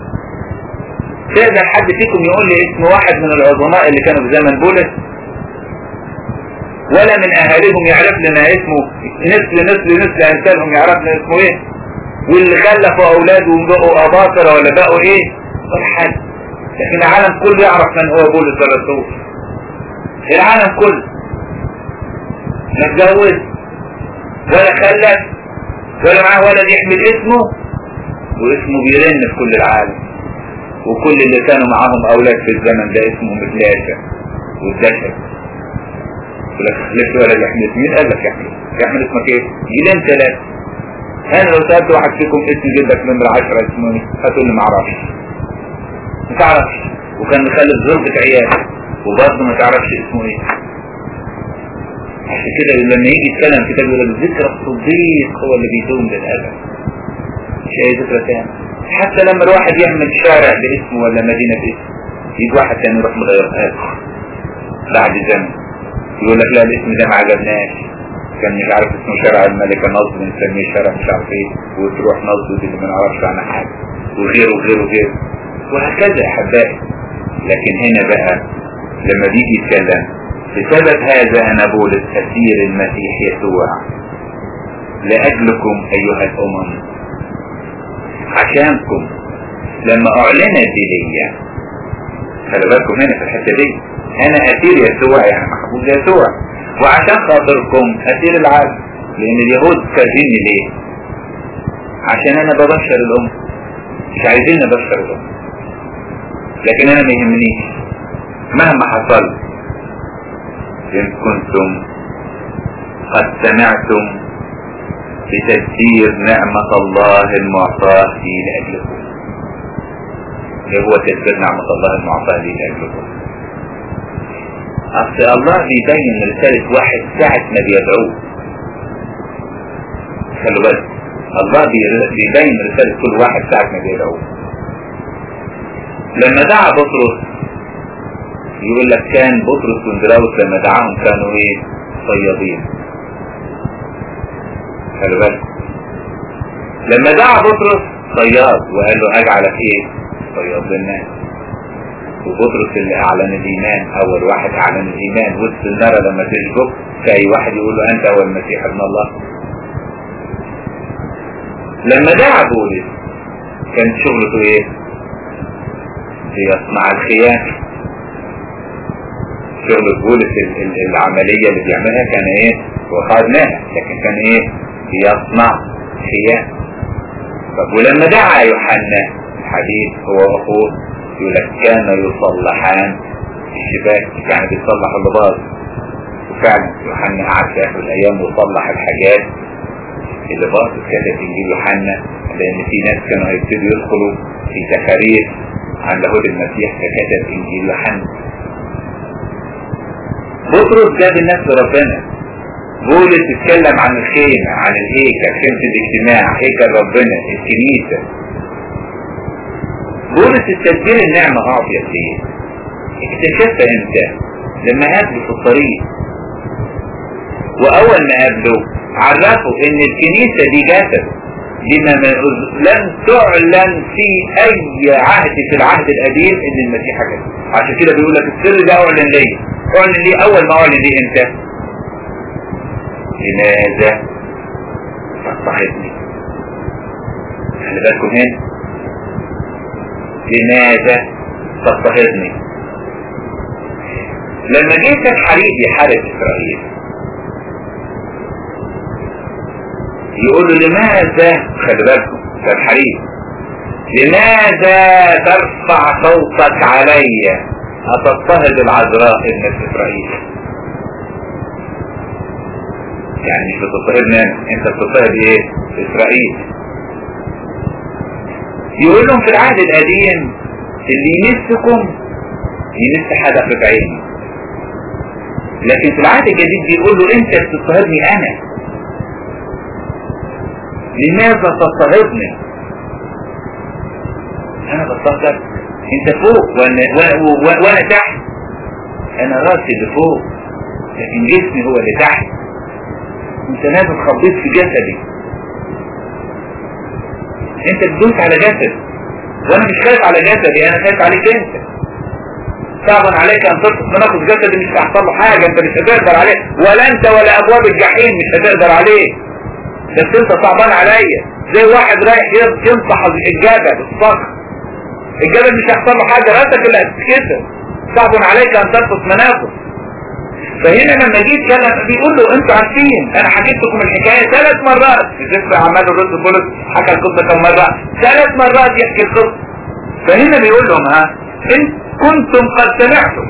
تقدر حد فيكم يقول لي اسم واحد من العظماء اللي كانوا في زمن بولس؟ ولا من اهاليهم يعرف لنا اسمه؟ نسل امثالهم يعرف لنا اسمه ايه؟ واللي خلفوا اولادهم بقوا اباطرة ولا بقوا ايه؟ ولا حد. لكن العالم كله يعرف من هو بولس الرسول، العالم كله. لا اتجوز ولا خلف ولا معاه ولد يحمل اسمه، واسمه بيرن في كل العالم، وكل اللي كانوا معاهم اولاد في الزمن ده اسمه متلاشى والدشر. خلفت ولا يحمل؟ مين قال لك يحمل اسمك ايه؟ جيلين ثلاثة. انا لو سألت واحد فيكم اسم جدك نمرة 10 اسمه ايه؟ هتقول لي معرفش. ما تعرفش، وكان مخلف ضربة عيال وبرضه ما تعرفش اسمه ايه. عشان كده لما يجي يتكلم كتاب يقول لك ذكرى الصديق هو اللي بيدوم للأبد، مش اي ذكرى تاني. حتى لما الواحد يعمل شارع باسمه ولا مدينة باسمه، يجي واحد تاني يروح مغيرها بعد زمن، يقول لك لا الاسم ده ما عجبناش، كان مش عارف اسمه شارع الملكة نصب نسميه شارع مش عارف ايه، وتروح نصب دي اللي ما نعرفش عنها حاجة، وغيره وغيره وغيره، وهكذا يا حبائي. لكن هنا بقى لما بيجي يتكلم بسبب هذا أنا بولس أسير المسيح يسوع لأجلكم أيها الأمم، عشانكم لما أعلنت لي، خلي بالكم هنا في الحتة دي، أنا أسير يسوع يعني محبوب يسوع، وعشان خاطركم أسير العالم. لأن اليهود كارهيني ليه؟ عشان أنا ببشر الأمم، مش عايزين نبشر الأمم، لكن أنا ما يهمنيش مهما حصل. إن كنتم قد سمعتم بتسير نعمة الله المعطاة لي لأجلكم. إيه هو تسير نعمة الله المعطاة لي لأجلكم؟ أصل الله بيبين رسالة واحد ساعة ما بيدعوه. خلوا بالك، الله بيبين رسالة كل واحد ساعة ما بيدعوه. لما دعا بطرس يقول لك كان بطرس وندراوس لما دعاهم كانوا ايه؟ صيادين. خلوا بالك، لما دعا بطرس صياد وقال له اجعلك ايه؟ صياد للناس. وبطرس اللي اعلن الايمان، اول واحد اعلن الايمان وسط النار لما تشبك فاي واحد يقول له انت هو المسيح ابن الله. لما دعا بولس كانت شغلته ايه؟ يصنع الخيانة. شغل بولس العملية اللي بيعملها كان ايه؟ وخدناها، لكن كان ايه؟ يصنع خيانة. طب ولما دعا يوحنا الحبيب هو واخوه يقول لك كان يصلحان الشباك، يعني بيصلح اللي باظ. وفعلا يوحنا قعد في اخر الايام وصلح الحاجات اللي باظت. كتب انجيل يوحنا لان في ناس كانوا هيبتدوا يدخلوا في تكارير عن لاهوت المسيح، فكتب انجيل يوحنا. بطرس جاب الناس لربنا، بولس اتكلم عن الخيمة، عن الهيكل، خيمة الاجتماع، هيكل ربنا، الكنيسة. بولس التدبير النعمة اعطيت ليه؟ اكتشفها امتى؟ لما قابله في الطريق، واول ما قابله عرفوا ان الكنيسة دي جسد لما لم تعلن في اي عهد في العهد القديم ان المسيح جسد. عشان كده بيقول لك السر ده اعلن ليه. اعلن ليه؟ اول ما اعلن ليه امتى؟ لماذا تضطهدني؟ خلي بالكم هنا، لماذا تضطهدني؟ لما جه سنحريب يحارب اسرائيل يقول له لماذا، خلي بالكم سنحريب، لماذا ترفع صوتك علي أتضطهد العذراء ابنة إسرائيل؟ يعني مش بتضطهدني أنا، أنت بتضطهد إيه؟ إسرائيل. يقول لهم في العهد القديم اللي يمسكم يمس حدث في عيني، لكن في العهد الجديد بيقول له أنت بتضطهدني أنا، لماذا تضطهدني؟ أنا بضطهدك، أنت فوق وأنا تحت، أنا راسي اللي فوق لكن جسمي هو اللي تحت، أنت نازل خبيط في جسدي، أنت تدوس على جسد وأنا مش خايف على جسدي، أنا خايف عليك أنت. صعبا عليك أن ترفض مناخذ جسدي، مش هيحصل له حاجة، أنت مش هتقدر عليه، ولا أنت ولا أبواب الجحيم مش هتقدر عليه، بس أنت صعبان عليا زي واحد رايح ينصح الجبل الصخر، الجبل مش هيحصل له حاجة، راسك اللي هتتكسر، صعب عليك أن ترفض مناخذ. فهنا لما جيت كان بيقول له انتوا عارفين انا حكيت لكم الحكايه 3 مرات في سفر اعمال الرسل، بولس حكى القصه كم مره، 3 مرات يحكي القصه. فهنا بيقول لهم ها ان كنتم قد سمعتم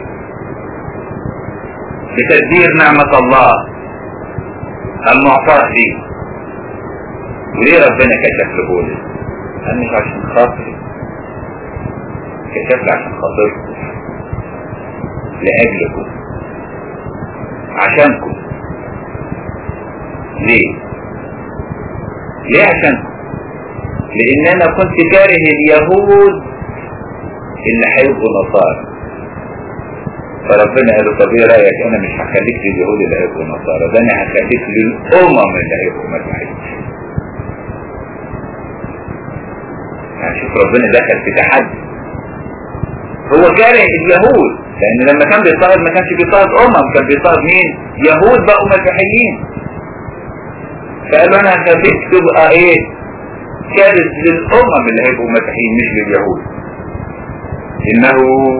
بتدبير نعمه الله المعطاه لي، وليه ربنا كشف لبولس؟ قال مش عشان خاطري، كشف لي عشان خاطركم، لاجلكم، عشانكم. ليه عشانكم؟ لان انا كنت كاره اليهود اللي هيبقوا نصارى، فربنا قال له طب ايه رايك، انا مش هخليك لليهود اللي هيبقوا نصارى، ده انا هخليك للامم اللي هيبقوا مسيحيين. يعني شوف ربنا دخل في تحدي، هو كاره اليهود لان لما كان بيضطهد ما كانش بيضطهد كان بيضطهد مين؟ يهود بقوا مسيحيين. فقالوا انا هخليك تبقى ايه؟ كارث للامم اللي هيبقوا مسيحيين مش لليهود. انه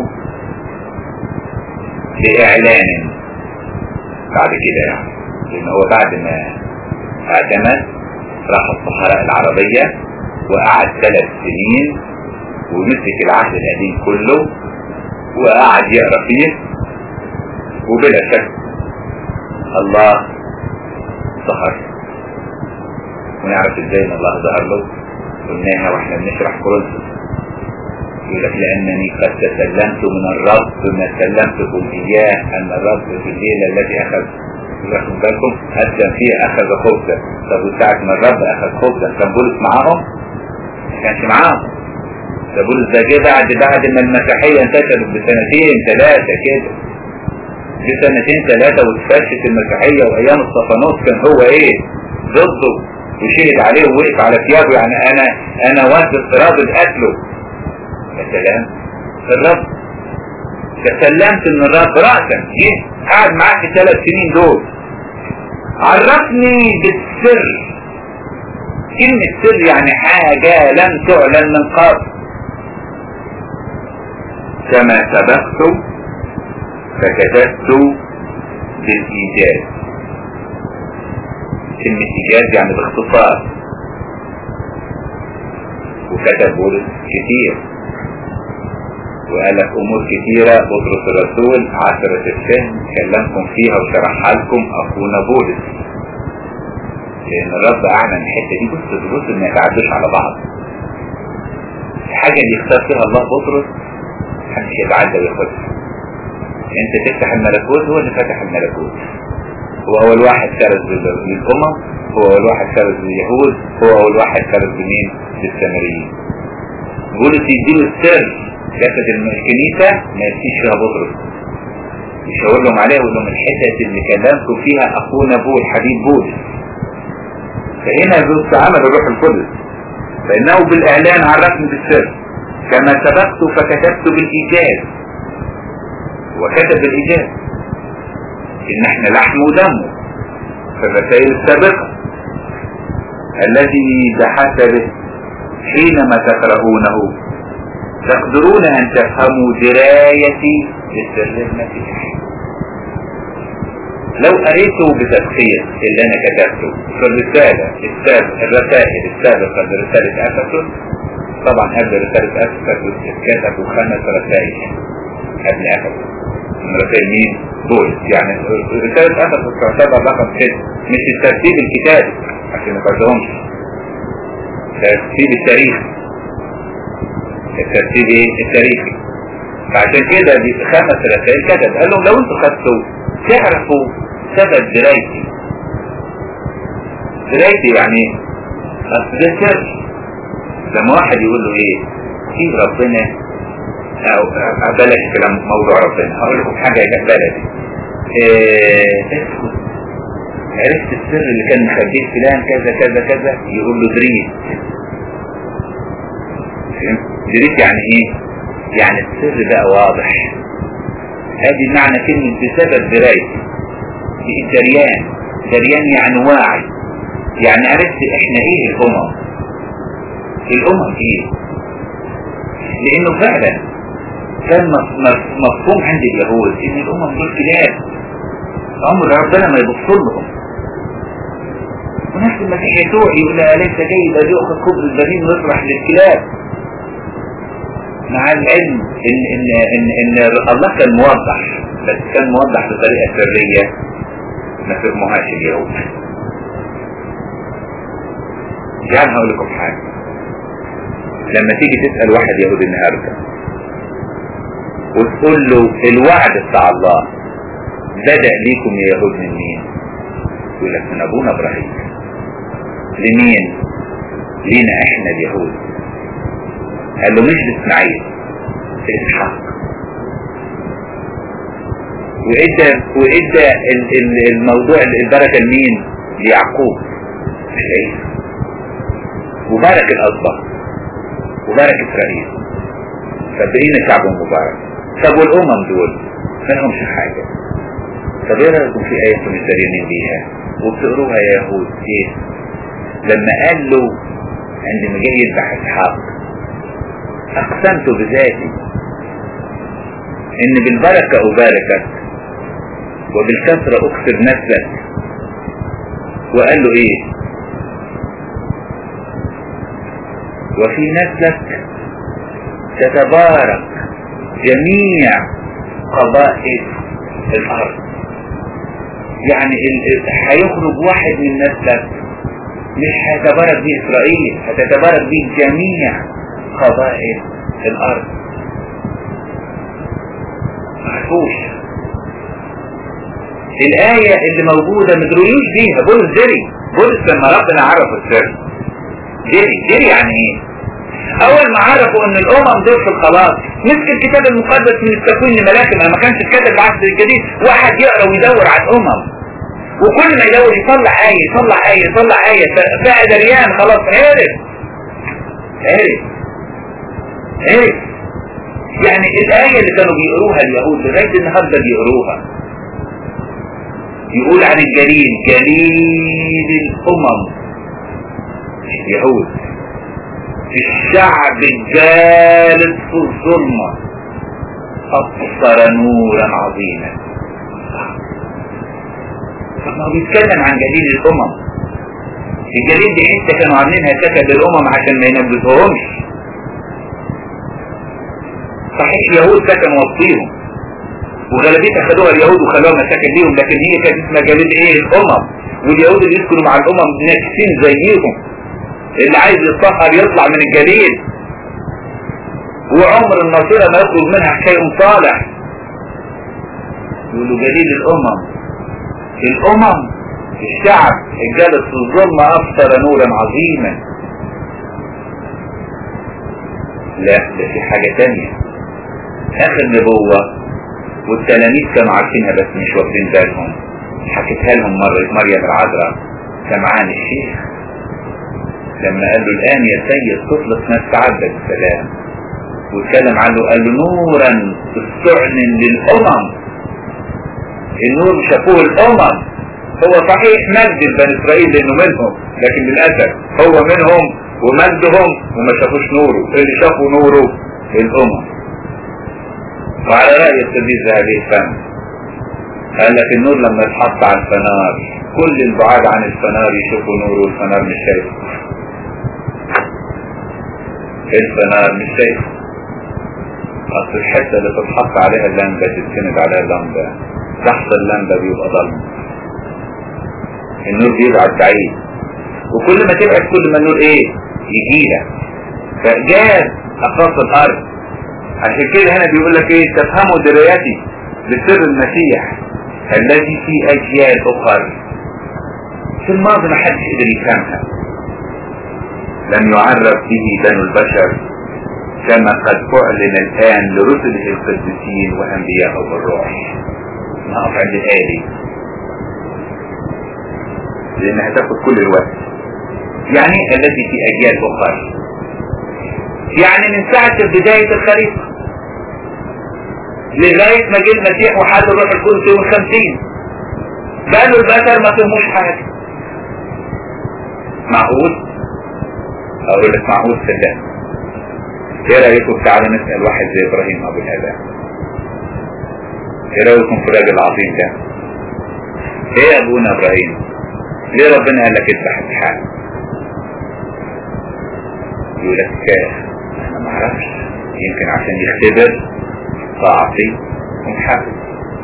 لاعلان بعد كده، يعني لان هو بعد ما اعتمد راح الصحراء العربية وقعد 3 سنين ومسك العهد القديم كله وقعد يقرأ فيه، وبلا شك الله ظهر. ونعرف ازاي ان الله ظهر له، قلناها واحنا بنشرح كورنثوس، يقول لك لانني قد تسلمت من الرب ما سلمتكم اياه، ان الرب في الليله التي اخذ، واخد بالكم قدم فيها اخذ خبزا. طب وساعه ما الرب اخذ خبزا كان بولس معاهم؟ ما كانش معاهم، ده بولس ده جه بعد ما المسيحية انتشرت ب2 3 كده، دي 2 3 واتفشت المسيحية، وايام الصفانوس كان هو ايه ضده وشهد عليه ووقف على ثيابه، يعني انا وزت رابط قتله. يا سلام الرب تسلمت من الرب رأسا، جه قاعد معاك في 3 سنين دول، عرفني بالسر. كلمة سر يعني حاجة لم تعلن من قبل. كما سبقت فكتبت بالإيجاز. كلمة إيجاز يعني باختصار، وكتب بولس كتير وقال لك أمور كتيرة. بطرس الرسول 10 الفهم كلمكم فيها وشرحها لكم أخونا بولس، لأن الرب أعلن الحتة دي. بص ما يتعدوش على بعض. الحاجة اللي يختار فيها الله بطرس محدش يتعدى وياخدها. انت تفتح الملكوت، هو اللي فتح الملكوت، هو اول واحد كرز للامم، هو اول واحد كرز لليهود، هو اول واحد كرز لمين؟ للسامريين. بولس يديله السر، جسد الكنيسة ما يمشيش فيها بطرس، يشاور لهم عليها ويقول لهم الحتة اللي كلمتوا فيها اخونا بول حبيب بولس. فهنا بولس عمل الروح القدس، فانه بالاعلان عرفني بالسر. كما سبقت فكتبت بالإيجاز، وكتب بالإيجاز إن احنا لحم ودمه في الرسائل السابقة الذي بحسبه حينما تقرؤونه تقدرون أن تفهموا درايتي للسر المسيح. لو قريته بتدقيق اللي انا كتبته في الرسائل السابقة لرسالة أفسس، طبعا قبل رسالة أفسس كتبوا 5 رسائل قبل أفسس، من رسائل مين؟ بولس. يعني رسالة أفسس تعتبر رقم 6، مش الترتيب الكتابي عشان ما نفرضهمش، الترتيب التاريخي، الترتيب التاريخي. فعشان كده دي 5 رسائل كتب، قال لهم لو انتوا خدتوا تعرفوا سبب درايتي يعني اصل ده سر. لما واحد يقول له ايه في ربنا او بلاش كلام موضوع ربنا، هقول لكم حاجه يا بلدي، عرفت السر اللي كان مخبيه فلان كذا كذا كذا، يقول له دريت يعني ايه؟ يعني السر بقى واضح. هذه معنى كلمة بسبب درايتي، دريان يعني واعي، يعني عرفت احنا ايه الامم ايه، لانه فعلا كان مفهوم عند اليهود ان الامم دول كلاب، امر ربنا ما يبصر لهم. ونفس المسيح يسوع يقول لها ليس جيد ان يؤخذ خبز البنين ويطرح للكلاب، مع العلم ان الله كان موضح، بس كان موضح بطريقة سرية ما فهموهاش اليهود. يعني هقول لكم حاجة، لما تيجي تسأل واحد يهودي النهاردة وتقول له الوعد بتاع الله بدأ ليكم يا يهود من مين؟ يقول لك من ابونا ابراهيم. لمين؟ لينا احنا اليهود. قال له مش لاسماعيل، لإسحاق. وإدى الموضوع البركة لمين؟ ليعقوب العيسى، وبارك الأصبع وبارك إسرائيل، فبقينا شعب مبارك. طب والأمم دول ما لهمش حاجة. طب ايه رأيكم في آية مستدينين بيها وبتقروها يا يهود؟ ايه؟ لما قال له عندما جاي يذبح إسحاق أقسمت بذاتي إن بالبركة أباركك وبالكثرة أكثر نسلك. وقال له إيه؟ وفي نسلك تتبارك جميع قبائل الأرض. يعني هيخرج واحد من نسلك مش هتبارك به إسرائيل، هتتبارك به جميع قبائل الأرض. محفوش الآية اللي موجودة مدرويش بيها. بولس لما ربنا عرف السر دري يعني ايه؟ اول ما عرفوا ان الامم دول في الخلاص مسك الكتاب المقدس من التكوين لملاكم، ما كانش اتكتب العهد الجديد، واحد يقرا ويدور على الامم، وكل ما يدور يطلع آية بقى دريان خلاص. عرف يعني الآية اللي كانوا بيقروها اليهود لغاية النهارده بيقروها، يقول عن الجليل جليل الأمم اليهود، الشعب الجالس في الظلمة أبصر نورا عظيما. طب ما هو بيتكلم عن جليل الأمم. الجليل دي حتة كانوا عاملينها سكن للأمم عشان ما ينبذوهمش. صحيح يهود سكن وسطيهم وغالبية اخدوها اليهود وخلوها مساكن ليهم، لكن هي كانت اسمها جليل ايه؟ الامم. واليهود اللي يسكنوا مع الامم ناكسين زيهم، اللي عايز يتطهر يطلع من الجليل، وعمر الناصرة ما يخرج منها شيء صالح. يقولوا جليل الامم الشعب الجالس في الظلمة ابصر نورا عظيما. لا ده في حاجة تانية. اخر نبوة والتلاميذ كانوا عارفينها بس مش واخدين بالهم، حكيتها لهم مرة مريم العذراء سمعان الشيخ لما قال له الآن يا سيد تطلق نفس عبدك السلام، واتكلم عنه قال له نورا تستعلن للأمم. النور شافوه الأمم. هو صحيح مجد بني إسرائيل لأنه منهم، لكن للأسف هو منهم ومجدهم وما شافوش نوره. اللي شافوا نوره الأمم. وعلى رأي القديس ذهبي الفم قال لك النور لما يتحط على الفنار كل البعاد عن الفنار يشوفوا نور والفنار مش شايف. الفنار مش شايف. اصل الحته اللي تتحط عليها اللمبه تتسند عليها اللمبه تحت اللمبه بيبقى ضلمه. النور بيبعد بعيد وكل ما تبعد كل ما النور ايه يجيلك. فجاز اقاصي الارض. عشان كده هنا بيقول لك ايه تفهموا درايتي بسر المسيح الذي في اجيال اخرى. في الماضي ما حدش قدر يفهمها. لم يعرف به بنو البشر كما قد أعلن الآن لرسله القديسين وأنبياء بالروح. نقف عند الآية لأنها تاخد كل الوقت. يعني التي في أجيال أخرى، يعني من ساعة بداية الخليقة لغاية ما جه المسيح وحل الروح القدس يوم 50 بنو البشر ما فهموش حاجة. معقول؟ أقول لك معقول صدق. ايه رأيكم تعالوا نسأل واحد زي ابراهيم ابو الاباء، ايه رأيكم في الراجل العظيم ده؟ ايه يا ابونا ابراهيم ليه ربنا قال لك اذبح اسحاق؟ يقول لك انا ما اعرفش، يمكن عشان يختبر طاعتي ومحبتي.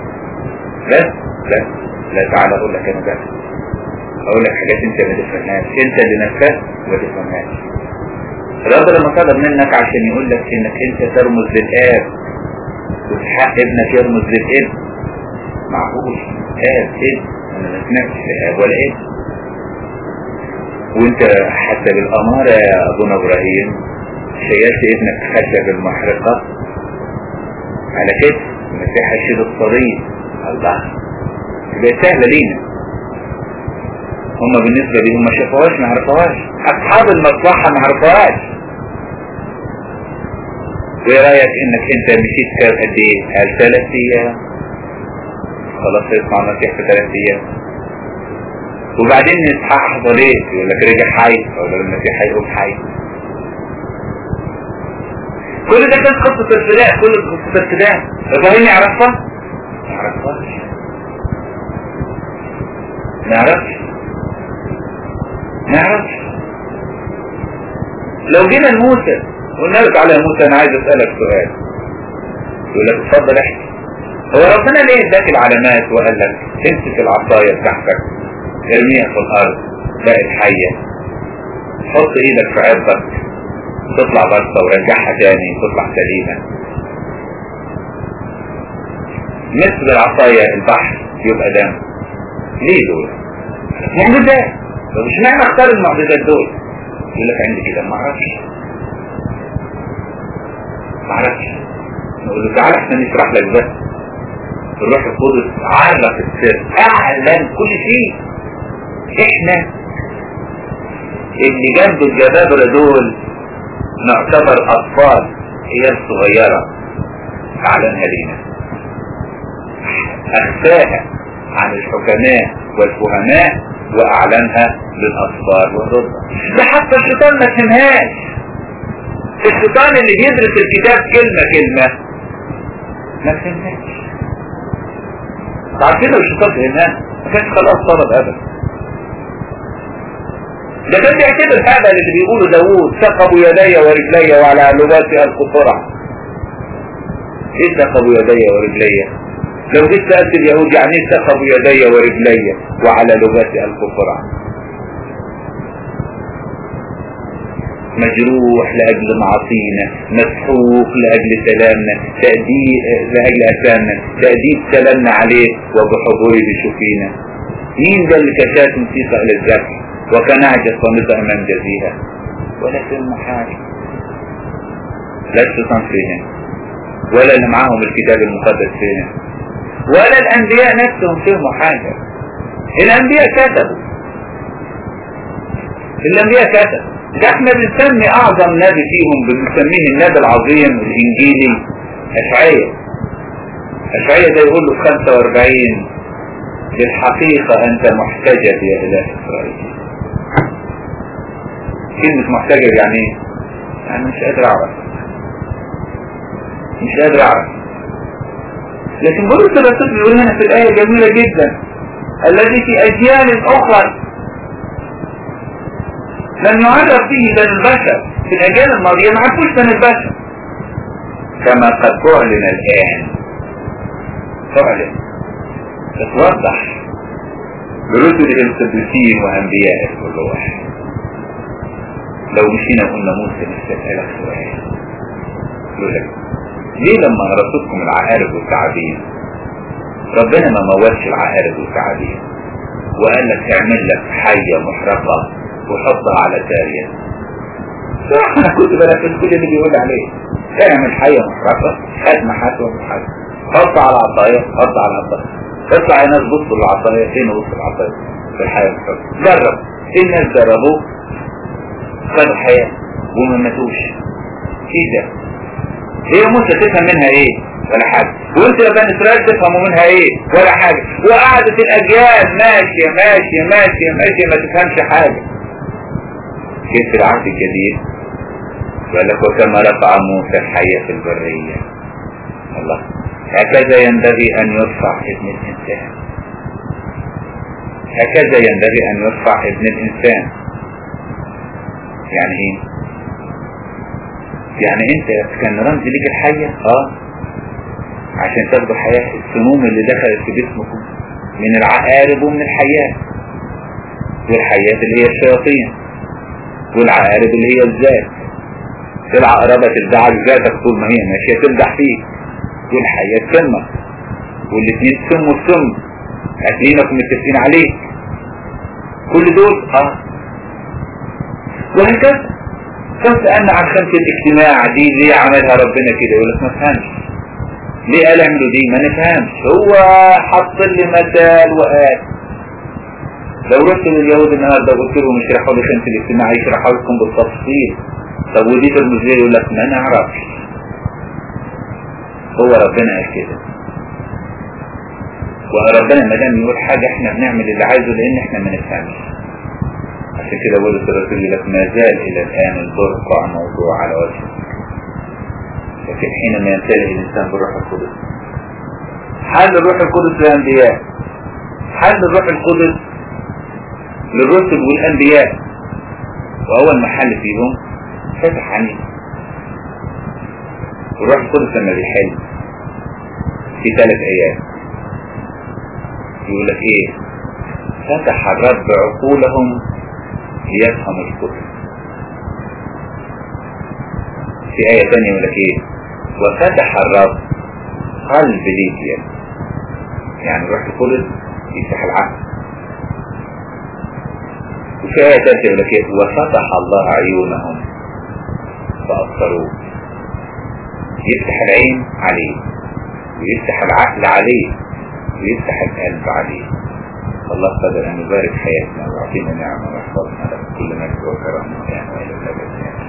لا تعالى اقول لك انا بس اقول لك حاجات انت ما تفهمهاش، انت اللي نفسك ما تفهمهاش. الرب لما طلب منك عشان يقول لك انك انت ترمز للآب واسحاق ابنك يرمز للابن. معقول آب ابن؟ انا ما سمعتش لآب ولا ابن. وانت حسب الامارة يا ابونا ابراهيم شيلت ابنك خشب المحرقة على كده المسيح هيشيل الصليب. الله يبقى سهلة لينا. هما بالنسبة ليهم ما شافوهاش ما عرفوهاش، اصحاب المصلحة ما عرفوهاش. وايه رايك انك انت مشيت في قد ايه؟ قال 3 ايام. خلاص يسمع المسيح في 3 ايام. وبعدين اسحاق حصل ايه؟ يقول لك رجع حي، يقول لك المسيح هيقوم حي. كل ده كان قصة الفداء، كل قصة الفداء. ابراهيم يعرفها؟ ما يعرفهاش. ما يعرفش. لو جينا لموسى قلنا لك على موسى انا عايز اسألك سؤال، يقول لك اتفضل احكي. هو ربنا ليه اداك العلامات وقال لك امسك العصاية بتاعتك ارميها في الارض بقت حية، حط ايدك في عرضك تطلع برصة ورجعها تاني تطلع سليمة؟ مثل العصاية البحر يبقى دم. ليه دول؟ معجزات. طب مش معنى اختار المعجزات دول؟ يقول لك عندي كده ما اعرفش. نقول له تعالى احنا نشرح لك بس. الروح القدس عرف السر، اعلن كل شيء. احنا اللي جنب الجبابرة دول نعتبر اطفال، هي الصغيرة اعلنها لينا، اخفاها عن الحكماء والفهماء واعلنها للاطفال والرضع. ده حتى الشيطان ما فهمهاش. الشيطان اللي بيدرس الكتاب كلمة كلمة ما فهمهاش. عارفين لو الشيطان فهمها ما كانش خلاص طلب ابدا. ده كان بيعتبر هذا اللي بيقوله داوود ثقبوا يدي ورجلي وعلى لباسي القطرع. ايه ثقبوا يدي ورجلي؟ لو جيت سألت اليهود يعني ايه ثقبوا يدي ورجلي وعلى لباسي القطرع؟ مجروح لأجل معصينا، مسحوق لأجل سلامنا، تأديب لأجل أثامنا، تأديب سلامنا عليه وبحضوره بشفينا. مين ده اللي كشات موسيقى إلى الذبح وكان عجز صامتا أمام جزيرة؟ ولا فهم حاجة. لا الشيطان فيهم ولا اللي معاهم الكتاب المقدس فيهم ولا الأنبياء نفسهم فهموا حاجة. الأنبياء كتبوا. ده احنا بنسمي اعظم نبي فيهم بنسميه النبي العظيم الانجيلي اشعياء ده يقول له في 45 بالحقيقة انت محتجب يا اله اسرائيل. كلمة محتجب يعني ايه؟ يعني مش قادر اعرف. لكن بولس الرسول بيقول هنا في الآية جميلة جدا: الذي في أجيال أخرى لم يعرف به بني البشر. في الأجيال الماضية ما عرفوش بني البشر، كما قد تعلن الآن. تعلن تتوضح برسله القديسين وأنبيائه كل واحد. لو مشينا قلنا موسى نسألك سؤال، يقول لك ليه لما رصدكم العقارب والتعابين ربنا ما موتش العقارب والتعابين وقال لك اعمل لك حية محرقة وحطها على سارية؟ انا كنت بلاك كل اللي بيقول عليه اعمل حية محرقة، خدمة حسوة محرقة، حط على عصاية، حط على عصاية، اطلع الناس بصوا العصاية فين، وبصوا العصاية في الحياة المحرقة. جرب، الناس جربوه خدوا حياة وما ماتوش. ايه ده؟ هي موسى تفهم منها ايه؟ ولا حاجة. وانت يا بني اسرائيل تفهموا منها ايه؟ ولا حاجة. وقعدت الاجيال ماشية ماشية ماشية ماشية ما تفهمش حاجة. كيف في العهد الجديد قال لك: وكما رفع موسى الحية في البرية، الله، هكذا ينبغي ان يرفع ابن الانسان. هكذا ينبغي ان يرفع ابن الانسان. يعني ايه؟ يعني انت كان رمز ليك الحية عشان تاخدوا حياة. السموم اللي دخلت في جسمكم من العقارب ومن الحيات، والحيات اللي هي الشياطين، والعقارب اللي هي الذات. العقربة تلدعك ذاتك طول ما هي ماشية تلدع فيك، والحيات سمك، والاثنين سم والسم قاتلينك ومتفقين عليك. كل دول وهكذا. فسألنا عن خمسة الاجتماع دي ليه عملها ربنا كده؟ يقول لك ما فهمش. ليه قال اعملوا دي؟ ما نفهمش. هو حط لي مثال وقال لو رحت لليهود النهارده وقلت لهم اشرحوا لي خمسة الاجتماع يشرحوا لكم بالتفصيل. طب ودي ترمز ليه؟ يقول لك ما نعرفش. هو ربنا قال كده، وربنا ما دام يقول حاجة احنا بنعمل اللي عايزه لان احنا ما نفهمش. عشان كده بولس الرسول يقول لك: ما زال الى الان البرقع موضوع على وجهه، لكن حينما يمتلئ الانسان بالروح القدس. حل الروح القدس للانبياء، حل الروح القدس للرسل والانبياء، واول محل فيهم فتح عنيهم. الروح القدس لما بيحل في 3 ايات يقول لك ايه؟ فتح الرب عقولهم ليفهموا الكتب. في آية ثانية يقول لك ايه؟ وفتح الرب قلب ليديا، يعني الروح القدس يفتح العقل. وفي آية ثالثة يقول لك ايه؟ وفتح الله عيونهم فأبصروا. يفتح العين عليه، ويفتح العقل عليه، ويفتح القلب عليه. الله قدر أن يبارك حياتنا ويعطينا نعمة ويحفظنا له كل مجد وكرامة.